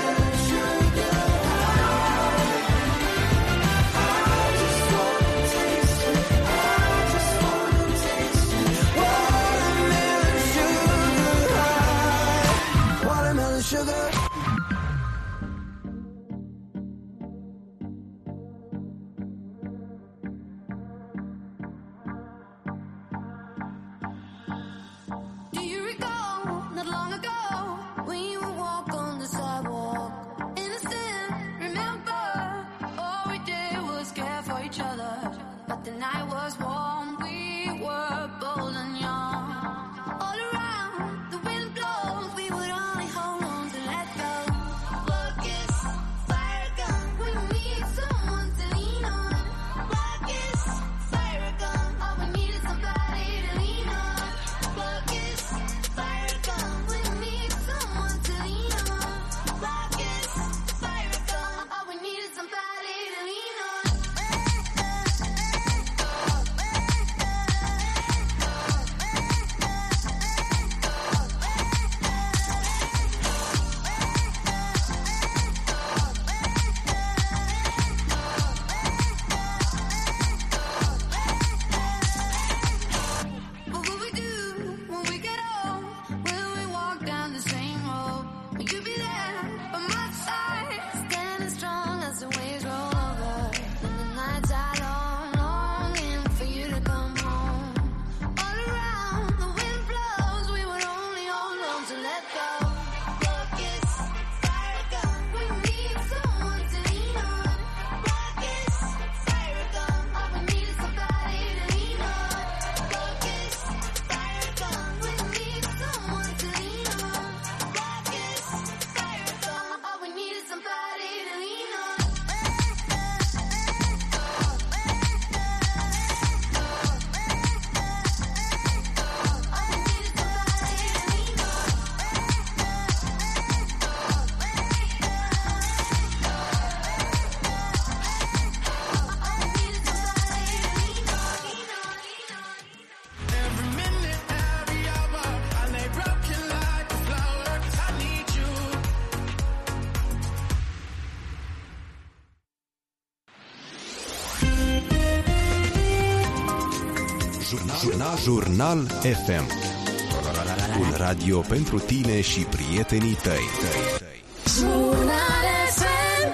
Jurnal, Jurnal F M. Un radio pentru tine și prietenii tăi. Jurnal F M.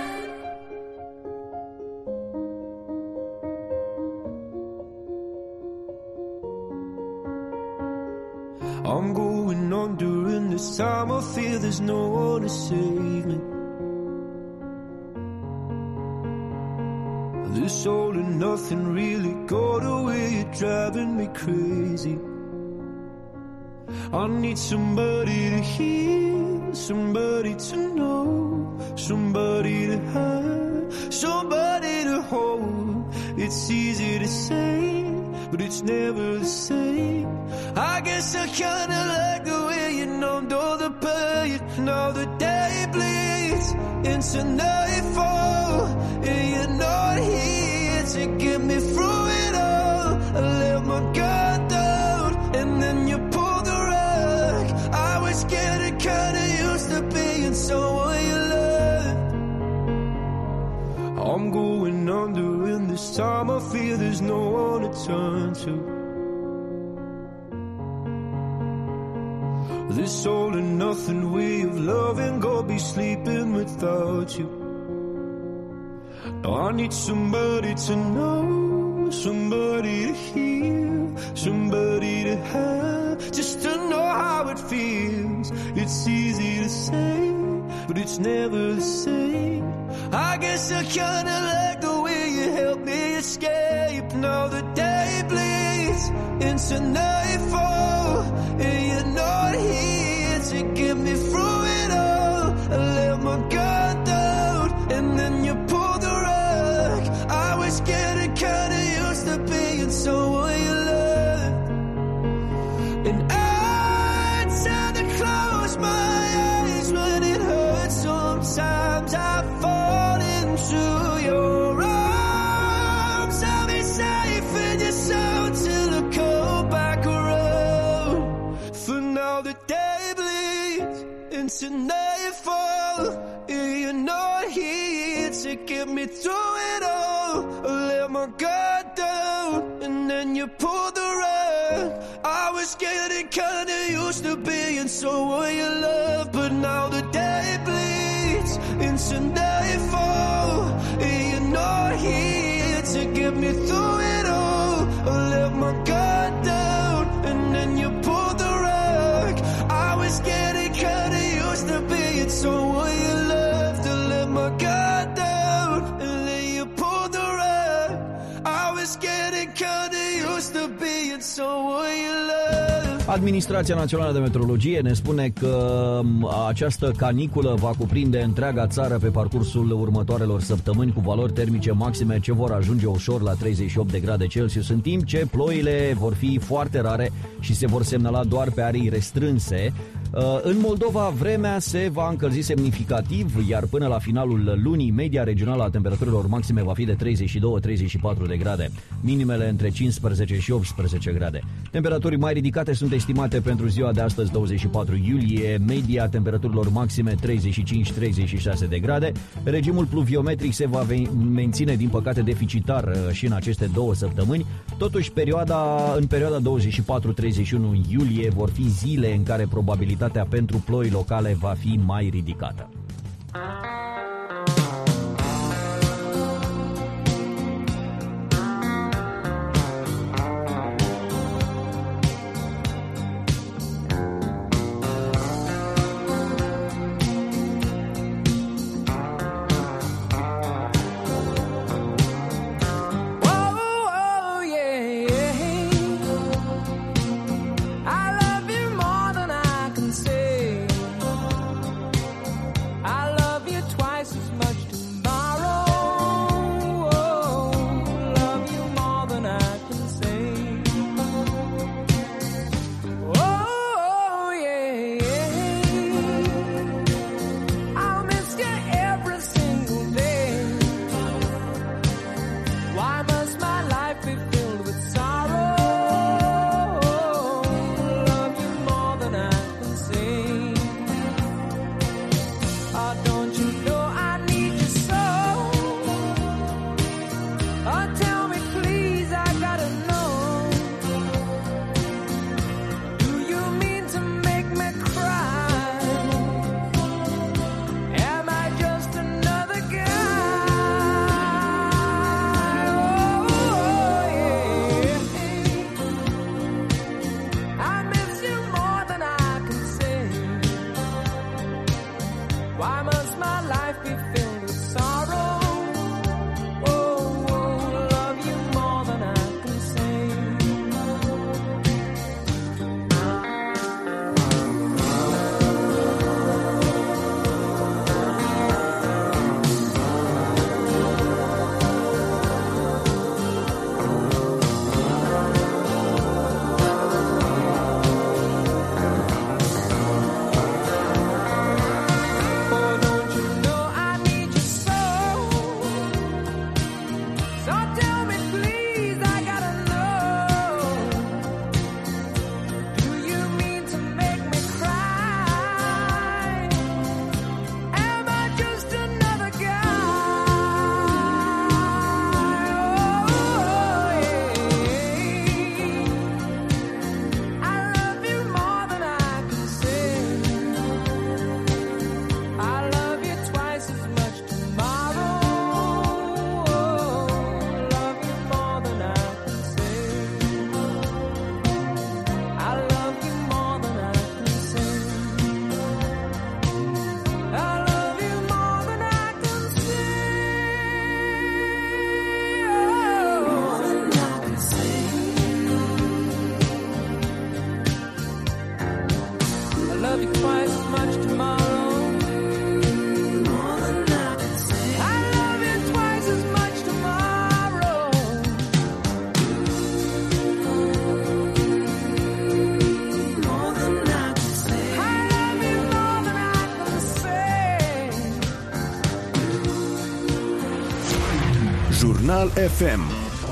I'm going on during this time. I feel there's no one to save me. This all and nothing really got away. You're driving me crazy. I need somebody to hear, somebody to know, somebody to have, somebody to hold. It's easy to say, but it's never the same. I guess I kinda like the way you numbed all the pain. Now the day bleeds into nightfall, and you're not here to get me through it all. I let my guard down, and then you pulled the rug. I was getting kinda used to being someone you loved. I'm going under, and this time I feel there's no one to turn to. This all and nothing way of loving, go be sleeping without you. Now I need somebody to know, somebody to hear, somebody to have, just to know how it feels. It's easy to say, but it's never the same. I guess I kinda like the way you help me escape. Now the day bleeds into nightfall, and you're not here to get me through it all. I let my guard down, and then you pulled the rug. I was getting kinda used to being someone you loved. And I tend to close my eyes when it hurts. Sometimes I fall into your arms. I'll be safe in your soul till I come back around. For now the day bleeds into nightfall, and you're not here to get me through it all. I let my guard down, and then you pulled the rug. I was getting kinda used to being someone you love, but now the day bleeds into nightfall, and you're not here to get me through it all. I let my guard down, and then you pulled the rug. I was getting kinda used to being someone you loved. I let my guard down, and then you pulled the rug. I was getting kinda used to being someone you loved. Administrația Națională de Meteorologie ne spune că această caniculă va cuprinde întreaga țară pe parcursul următoarelor săptămâni, cu valori termice maxime ce vor ajunge ușor la treizeci și opt de grade Celsius, în timp ce ploile vor fi foarte rare și se vor semnala doar pe arii restrânse. În Moldova vremea se va încălzi semnificativ, iar până la finalul lunii media regională a temperaturilor maxime va fi de treizeci și doi - treizeci și patru de grade, minimele între cincisprezece și optsprezece grade. Temperaturi mai ridicate sunt estimate pentru ziua de astăzi, douăzeci și patru iulie, media temperaturilor maxime treizeci și cinci - treizeci și șase de grade. Regimul pluviometric se va menține din păcate deficitar și în aceste două săptămâni. Totuși, perioada, în perioada douăzeci și patru - treizeci și unu iulie vor fi zile în care probabilitatea pentru ploi locale va fi mai ridicată. I Național F M.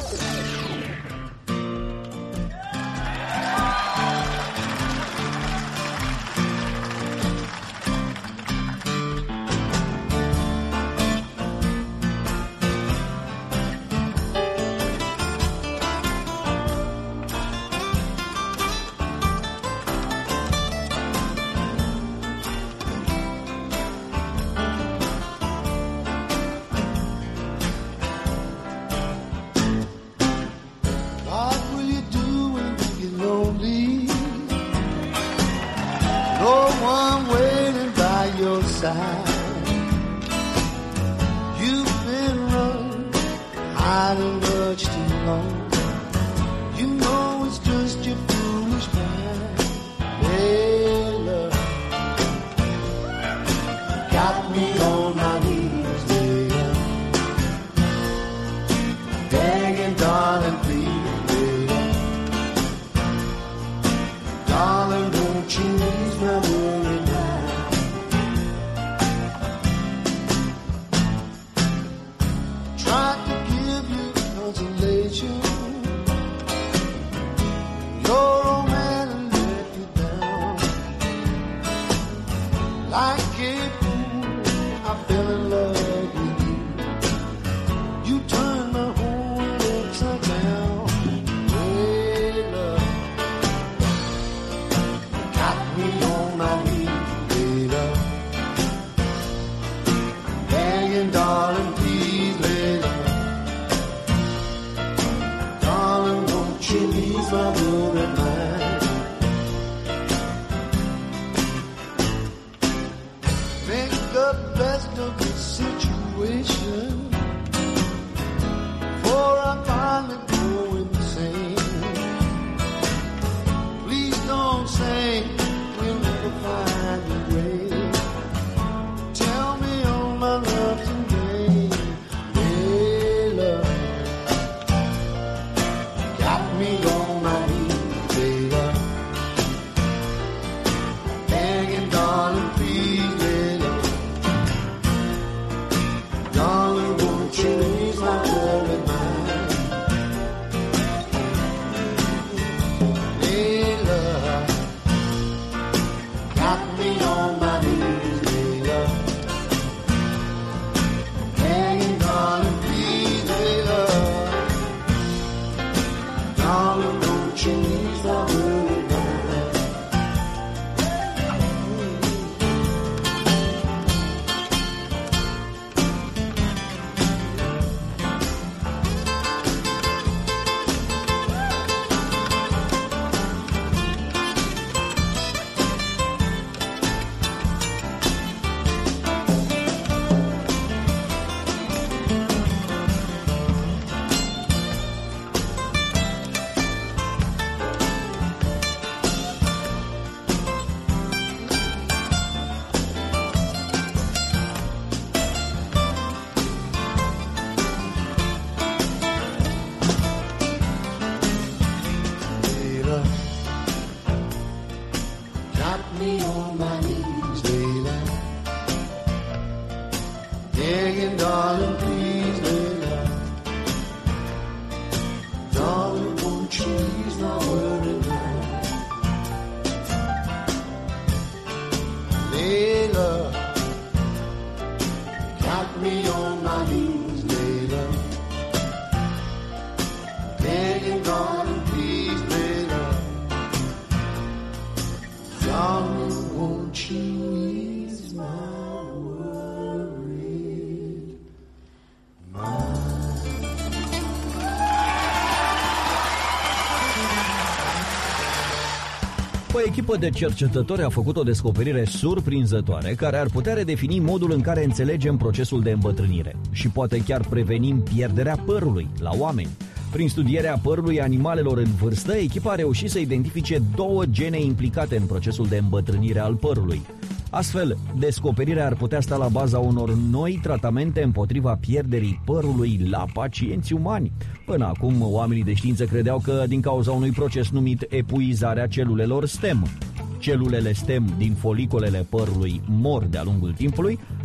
O echipă de cercetători a făcut o descoperire surprinzătoare care ar putea redefini modul în care înțelegem procesul de îmbătrânire și poate chiar prevenim pierderea părului la oameni. Prin studierea părului animalelor în vârstă, echipa a reușit să identifice două gene implicate în procesul de îmbătrânire al părului. Astfel, descoperirea ar putea sta la baza unor noi tratamente împotriva pierderii părului la pacienți umani. Până acum, oamenii de știință credeau că din cauza unui proces numit epuizarea celulelor stem. Celulele stem din folicolele părului mor de-a lungul timpului,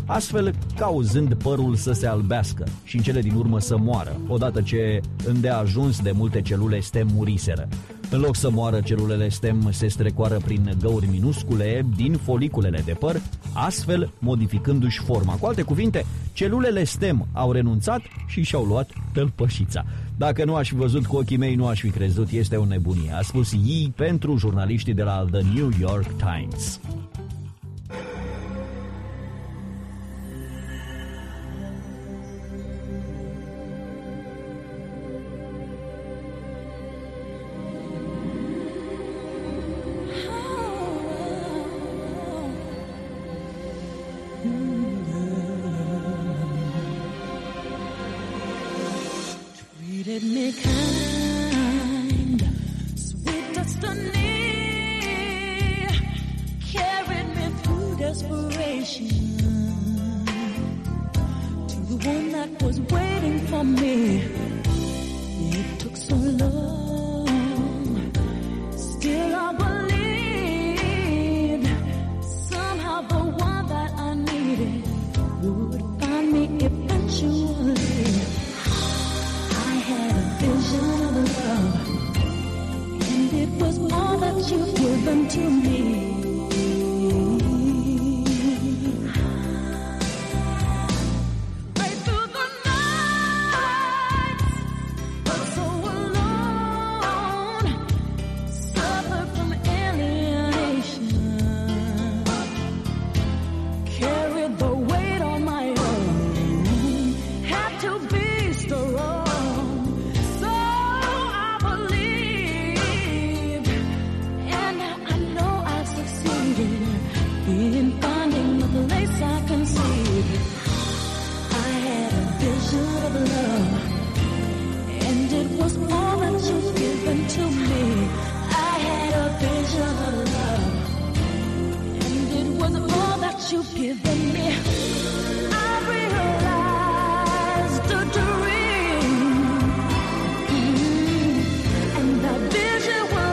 astfel cauzând părul să se albească și în cele din urmă să moară, odată ce îndeajuns de multe celule stem muriseră. În loc să moară, celulele stem se strecoară prin găuri minuscule din foliculele de păr, astfel modificându-și forma. Cu alte cuvinte, celulele stem au renunțat și și-au luat tălpășița. Dacă nu aș fi văzut cu ochii mei, nu aș fi crezut, este o nebunie, a spus Yee pentru jurnaliștii de la The New York Times. Treated me kind, sweet destiny, carried me through desperation to the one that was waiting for me. It took so long, still I believed somehow the one that I needed would find me eventually. Vision of love, and it was all that you've given to me. Right through the night, but so alone, suffered from alienation, carried the weight on my own, had to be strong. In finding the place I conceived, I had a vision of love, and it was all that you've given to me. I had a vision of love, and it was all that you've given me. I realized a dream, mm, and that vision was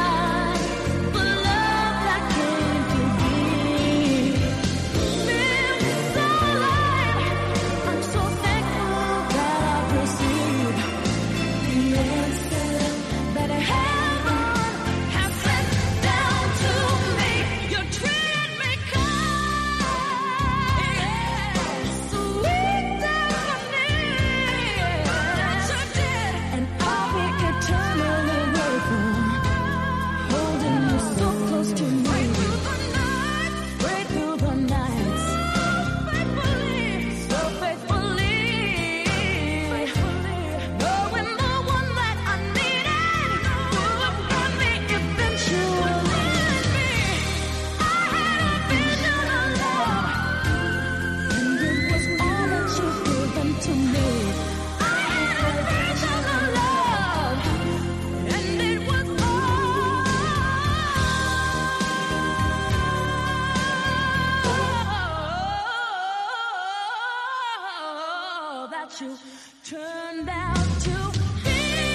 you turned out to be.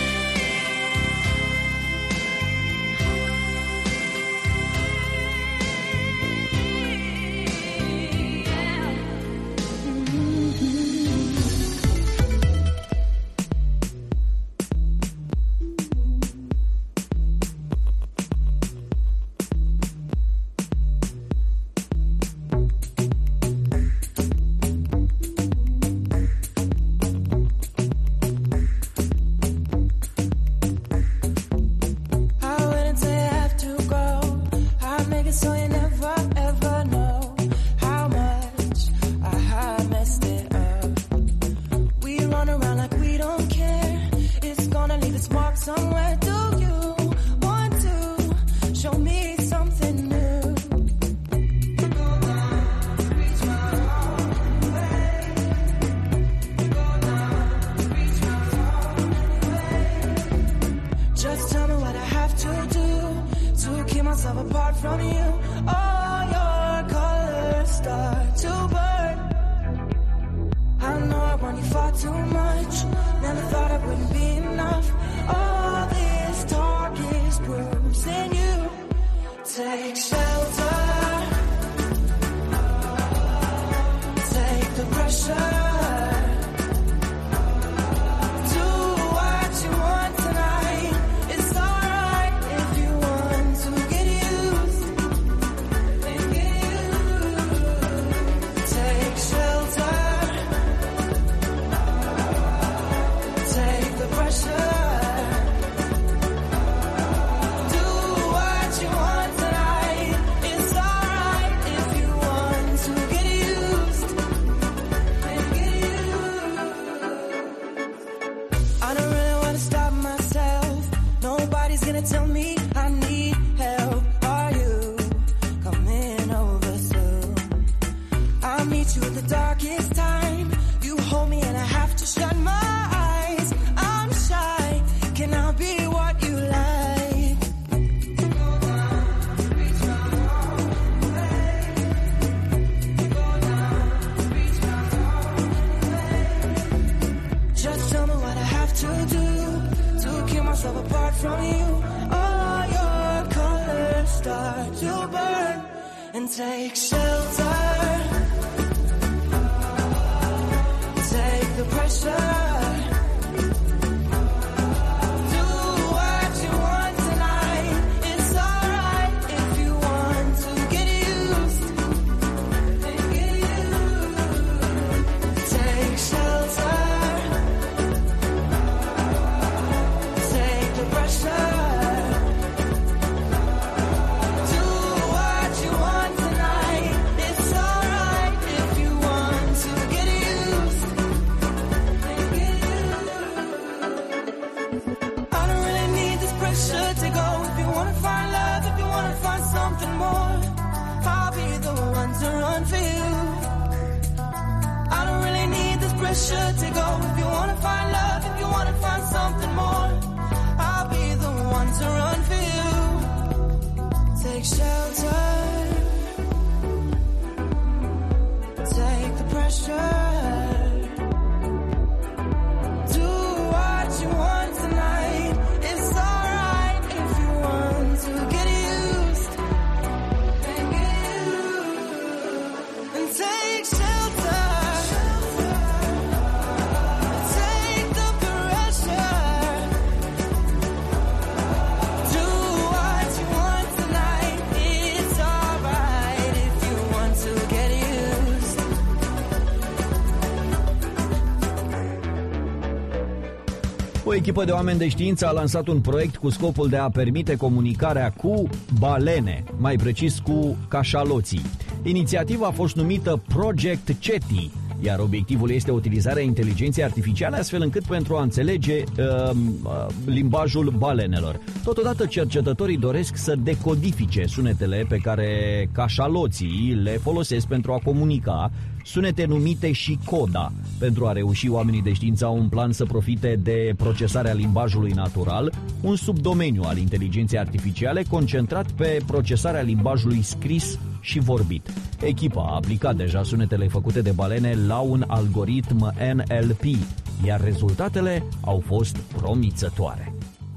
Yeah. Mm-hmm. Take shelter, Nobody's gonna tell me I need help. Are you coming over soon? I'll meet you at the darkest time. You hold me and I have to shut my eyes. I'm shy. Can I be what you like? Just tell me what I have to do to keep myself apart from you. All your colors start to burn and take shelter. Take the pressure. Do what you want tonight. It's alright if you want to get used. Get used. Take shelter. Take the pressure. Do what you want tonight. It's alright if you want to get used. I don't really need this pressure to go. If you wanna find love, if you wanna find something more, I'll be the one to run for you. I don't really need this pressure to go. If you wanna find love, if you wanna find something more, I'll be the one to run for you. Take shelter. Take the pressure. Do what you want tonight. It's alright if you want to get used. And get used. And take shelter. Take the pressure. Do what you want tonight. It's alright if you want to get used. O echipă de oameni de știință a lansat un proiect cu scopul de a permite comunicarea cu balene, mai precis cu cașaloții. Inițiativa a fost numită Project Ceti, iar obiectivul este utilizarea inteligenței artificiale astfel încât pentru a înțelege uh, uh, limbajul balenelor. Totodată cercetătorii doresc să decodifice sunetele pe care cașaloții le folosesc pentru a comunica, sunete numite și coda. Pentru a reuși, oamenii de știință au un plan să profite de procesarea limbajului natural, un subdomeniu al inteligenței artificiale concentrat pe procesarea limbajului scris și vorbit. Echipa a aplicat deja sunetele făcute de balene la un algoritm N L P, iar rezultatele au fost promițătoare.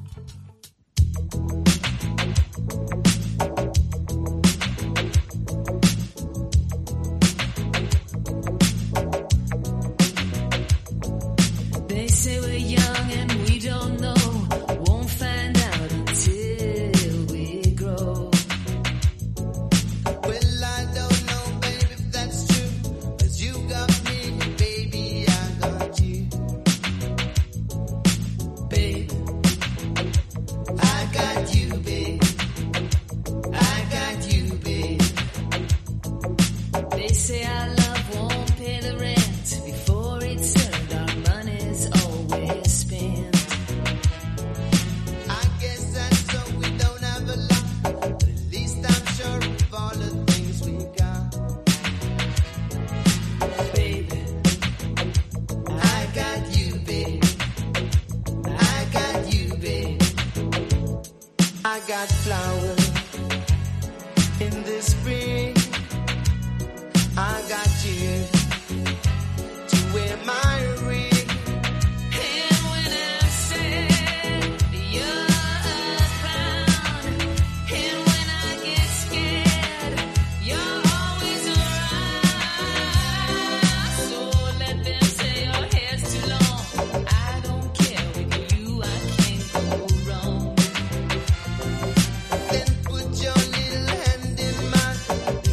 They say we're young and we don't know. Won't find out until we grow. Well, I don't know, baby, if that's true. 'Cause you got me, baby, I got you. Babe, I got you, babe. I got you, babe. they say our love won't pay the rent. Before it's earned, our money's always spent. I guess that's so we don't have a lot. But at least I'm sure of all the things we got. Baby, I got you, babe. I got you, babe. I got flowers in the spring. I got you to wear my ring. and when I said you're a clown, and when I get scared, you're always around. So let them say your hair's too long. I don't care, with you I can't go wrong. Then put your little hand in mine.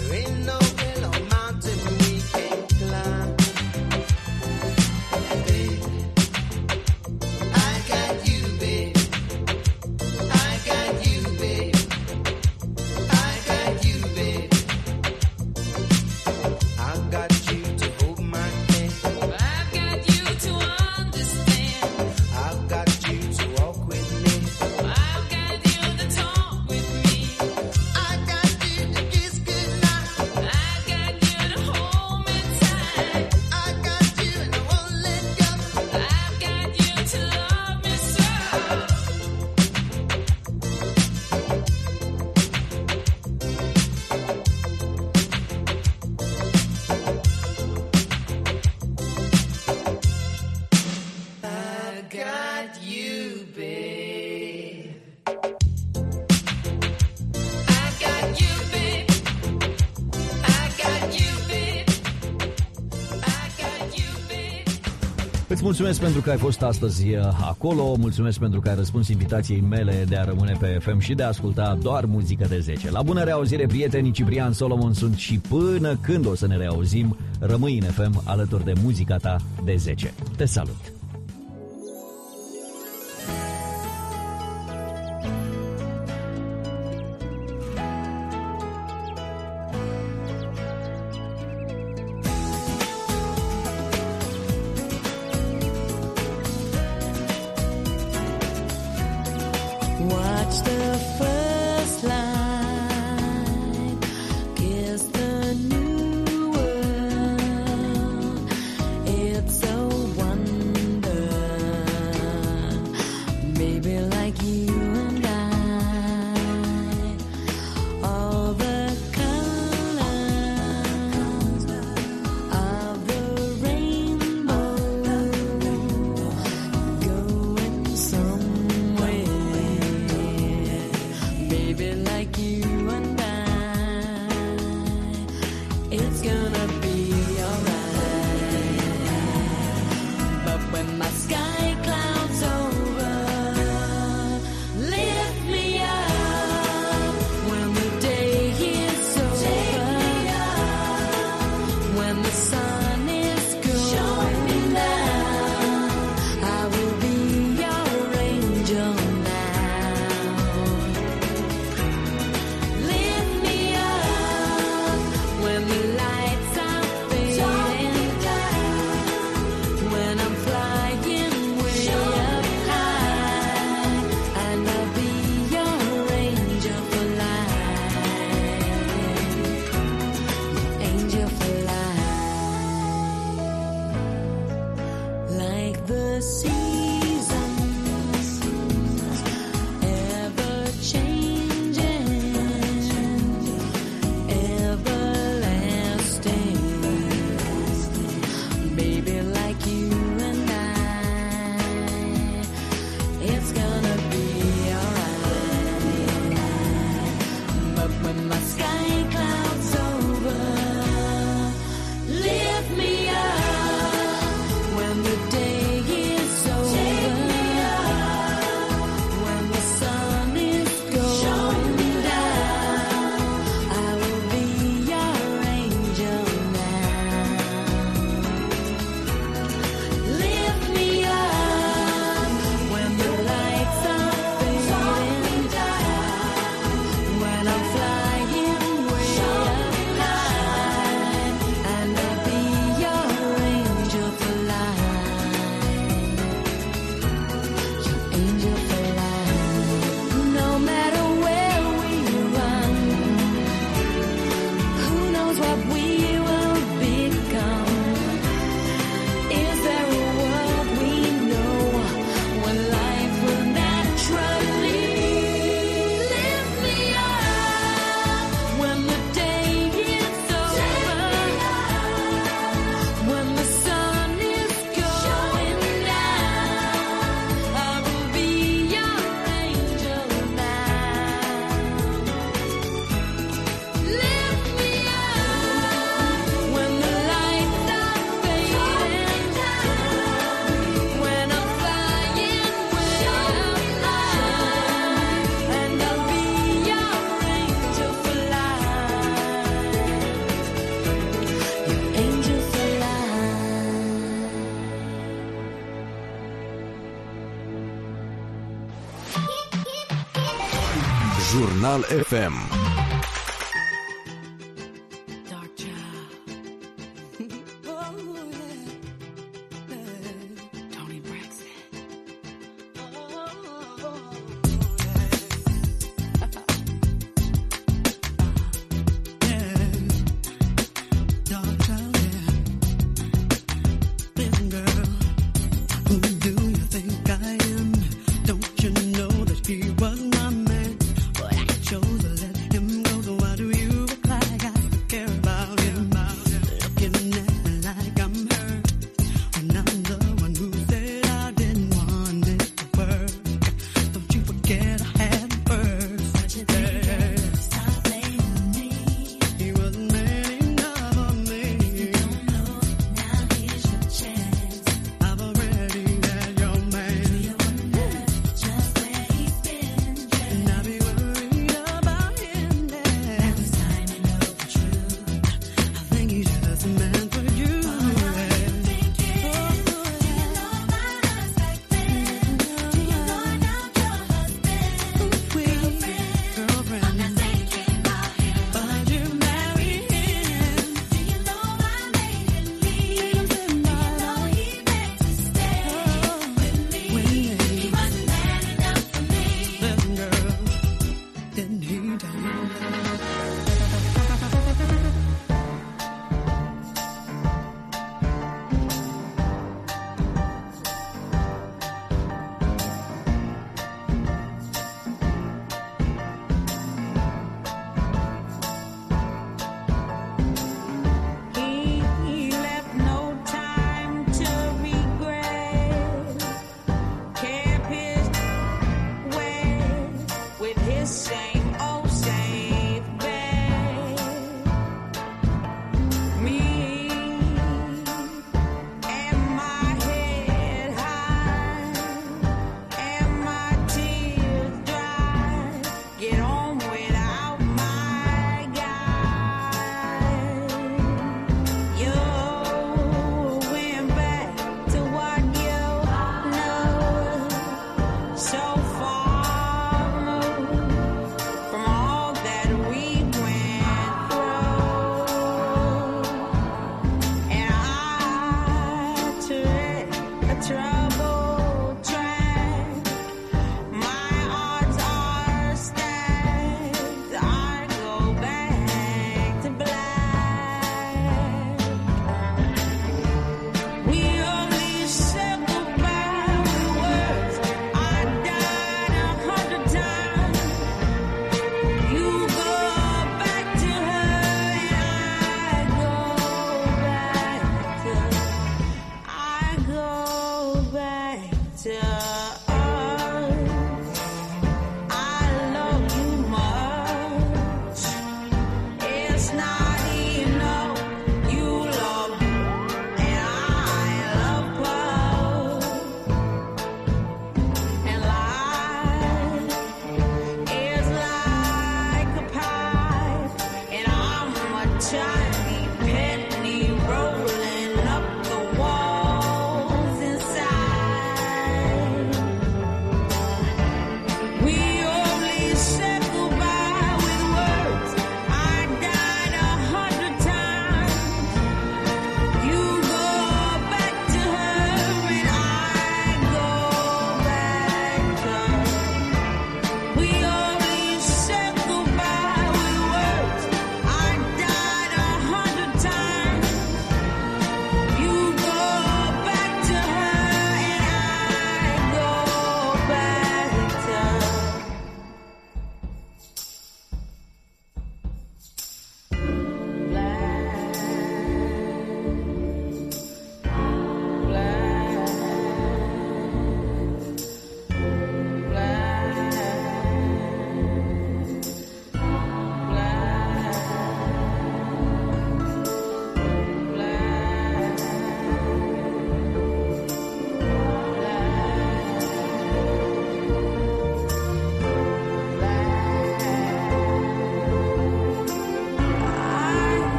Îți mulțumesc pentru că ai fost astăzi acolo, mulțumesc pentru că ai răspuns invitației mele de a rămâne pe F M și de a asculta doar muzică de zece. La bună reauzire, prieteni, Ciprian Solomon sunt și până când o să ne reauzim, rămâi în F M alături de muzica ta de zece. Te salut! Watch the first line, kiss the new world. It's a wonder, maybe like you and I. All the colors of the rainbow going somewhere. Baby, like you and I, it's gonna be alright. But when my sky clouds over, lift me up. When the day is over, when the sun is going down, I will be your angel now. Lift me up when the lights are fading down, when I'm flying way up high, and I'll be your angel for life, angel for life. Like the seasons, ever changing, everlasting. Baby, like you and I, it's gonna be alright. But when my sky clouds over, lift me up. When the day is over, when the sun is going down, I will be your angel now. Lift me up when the lights are fading down, when I'm flying way up high, and I'll be your angel for life, your angel for life. No matter where we run, who knows what we will become? Is there a world we know when life will naturally lift me up? When the day is over, when the sun is going down, I will be your angel now. Lift me up when the lights are fading down, when I'm flying way up high, and I'll be your angel for life, your angel for life. Jurnal F M. Dark child. Tony Braxton. Dark child, yeah. Listen, girl, who do you think I am? Don't you know that he was my man? But I chose to let him then he died. He left no time to regret. Kept his way with his sand.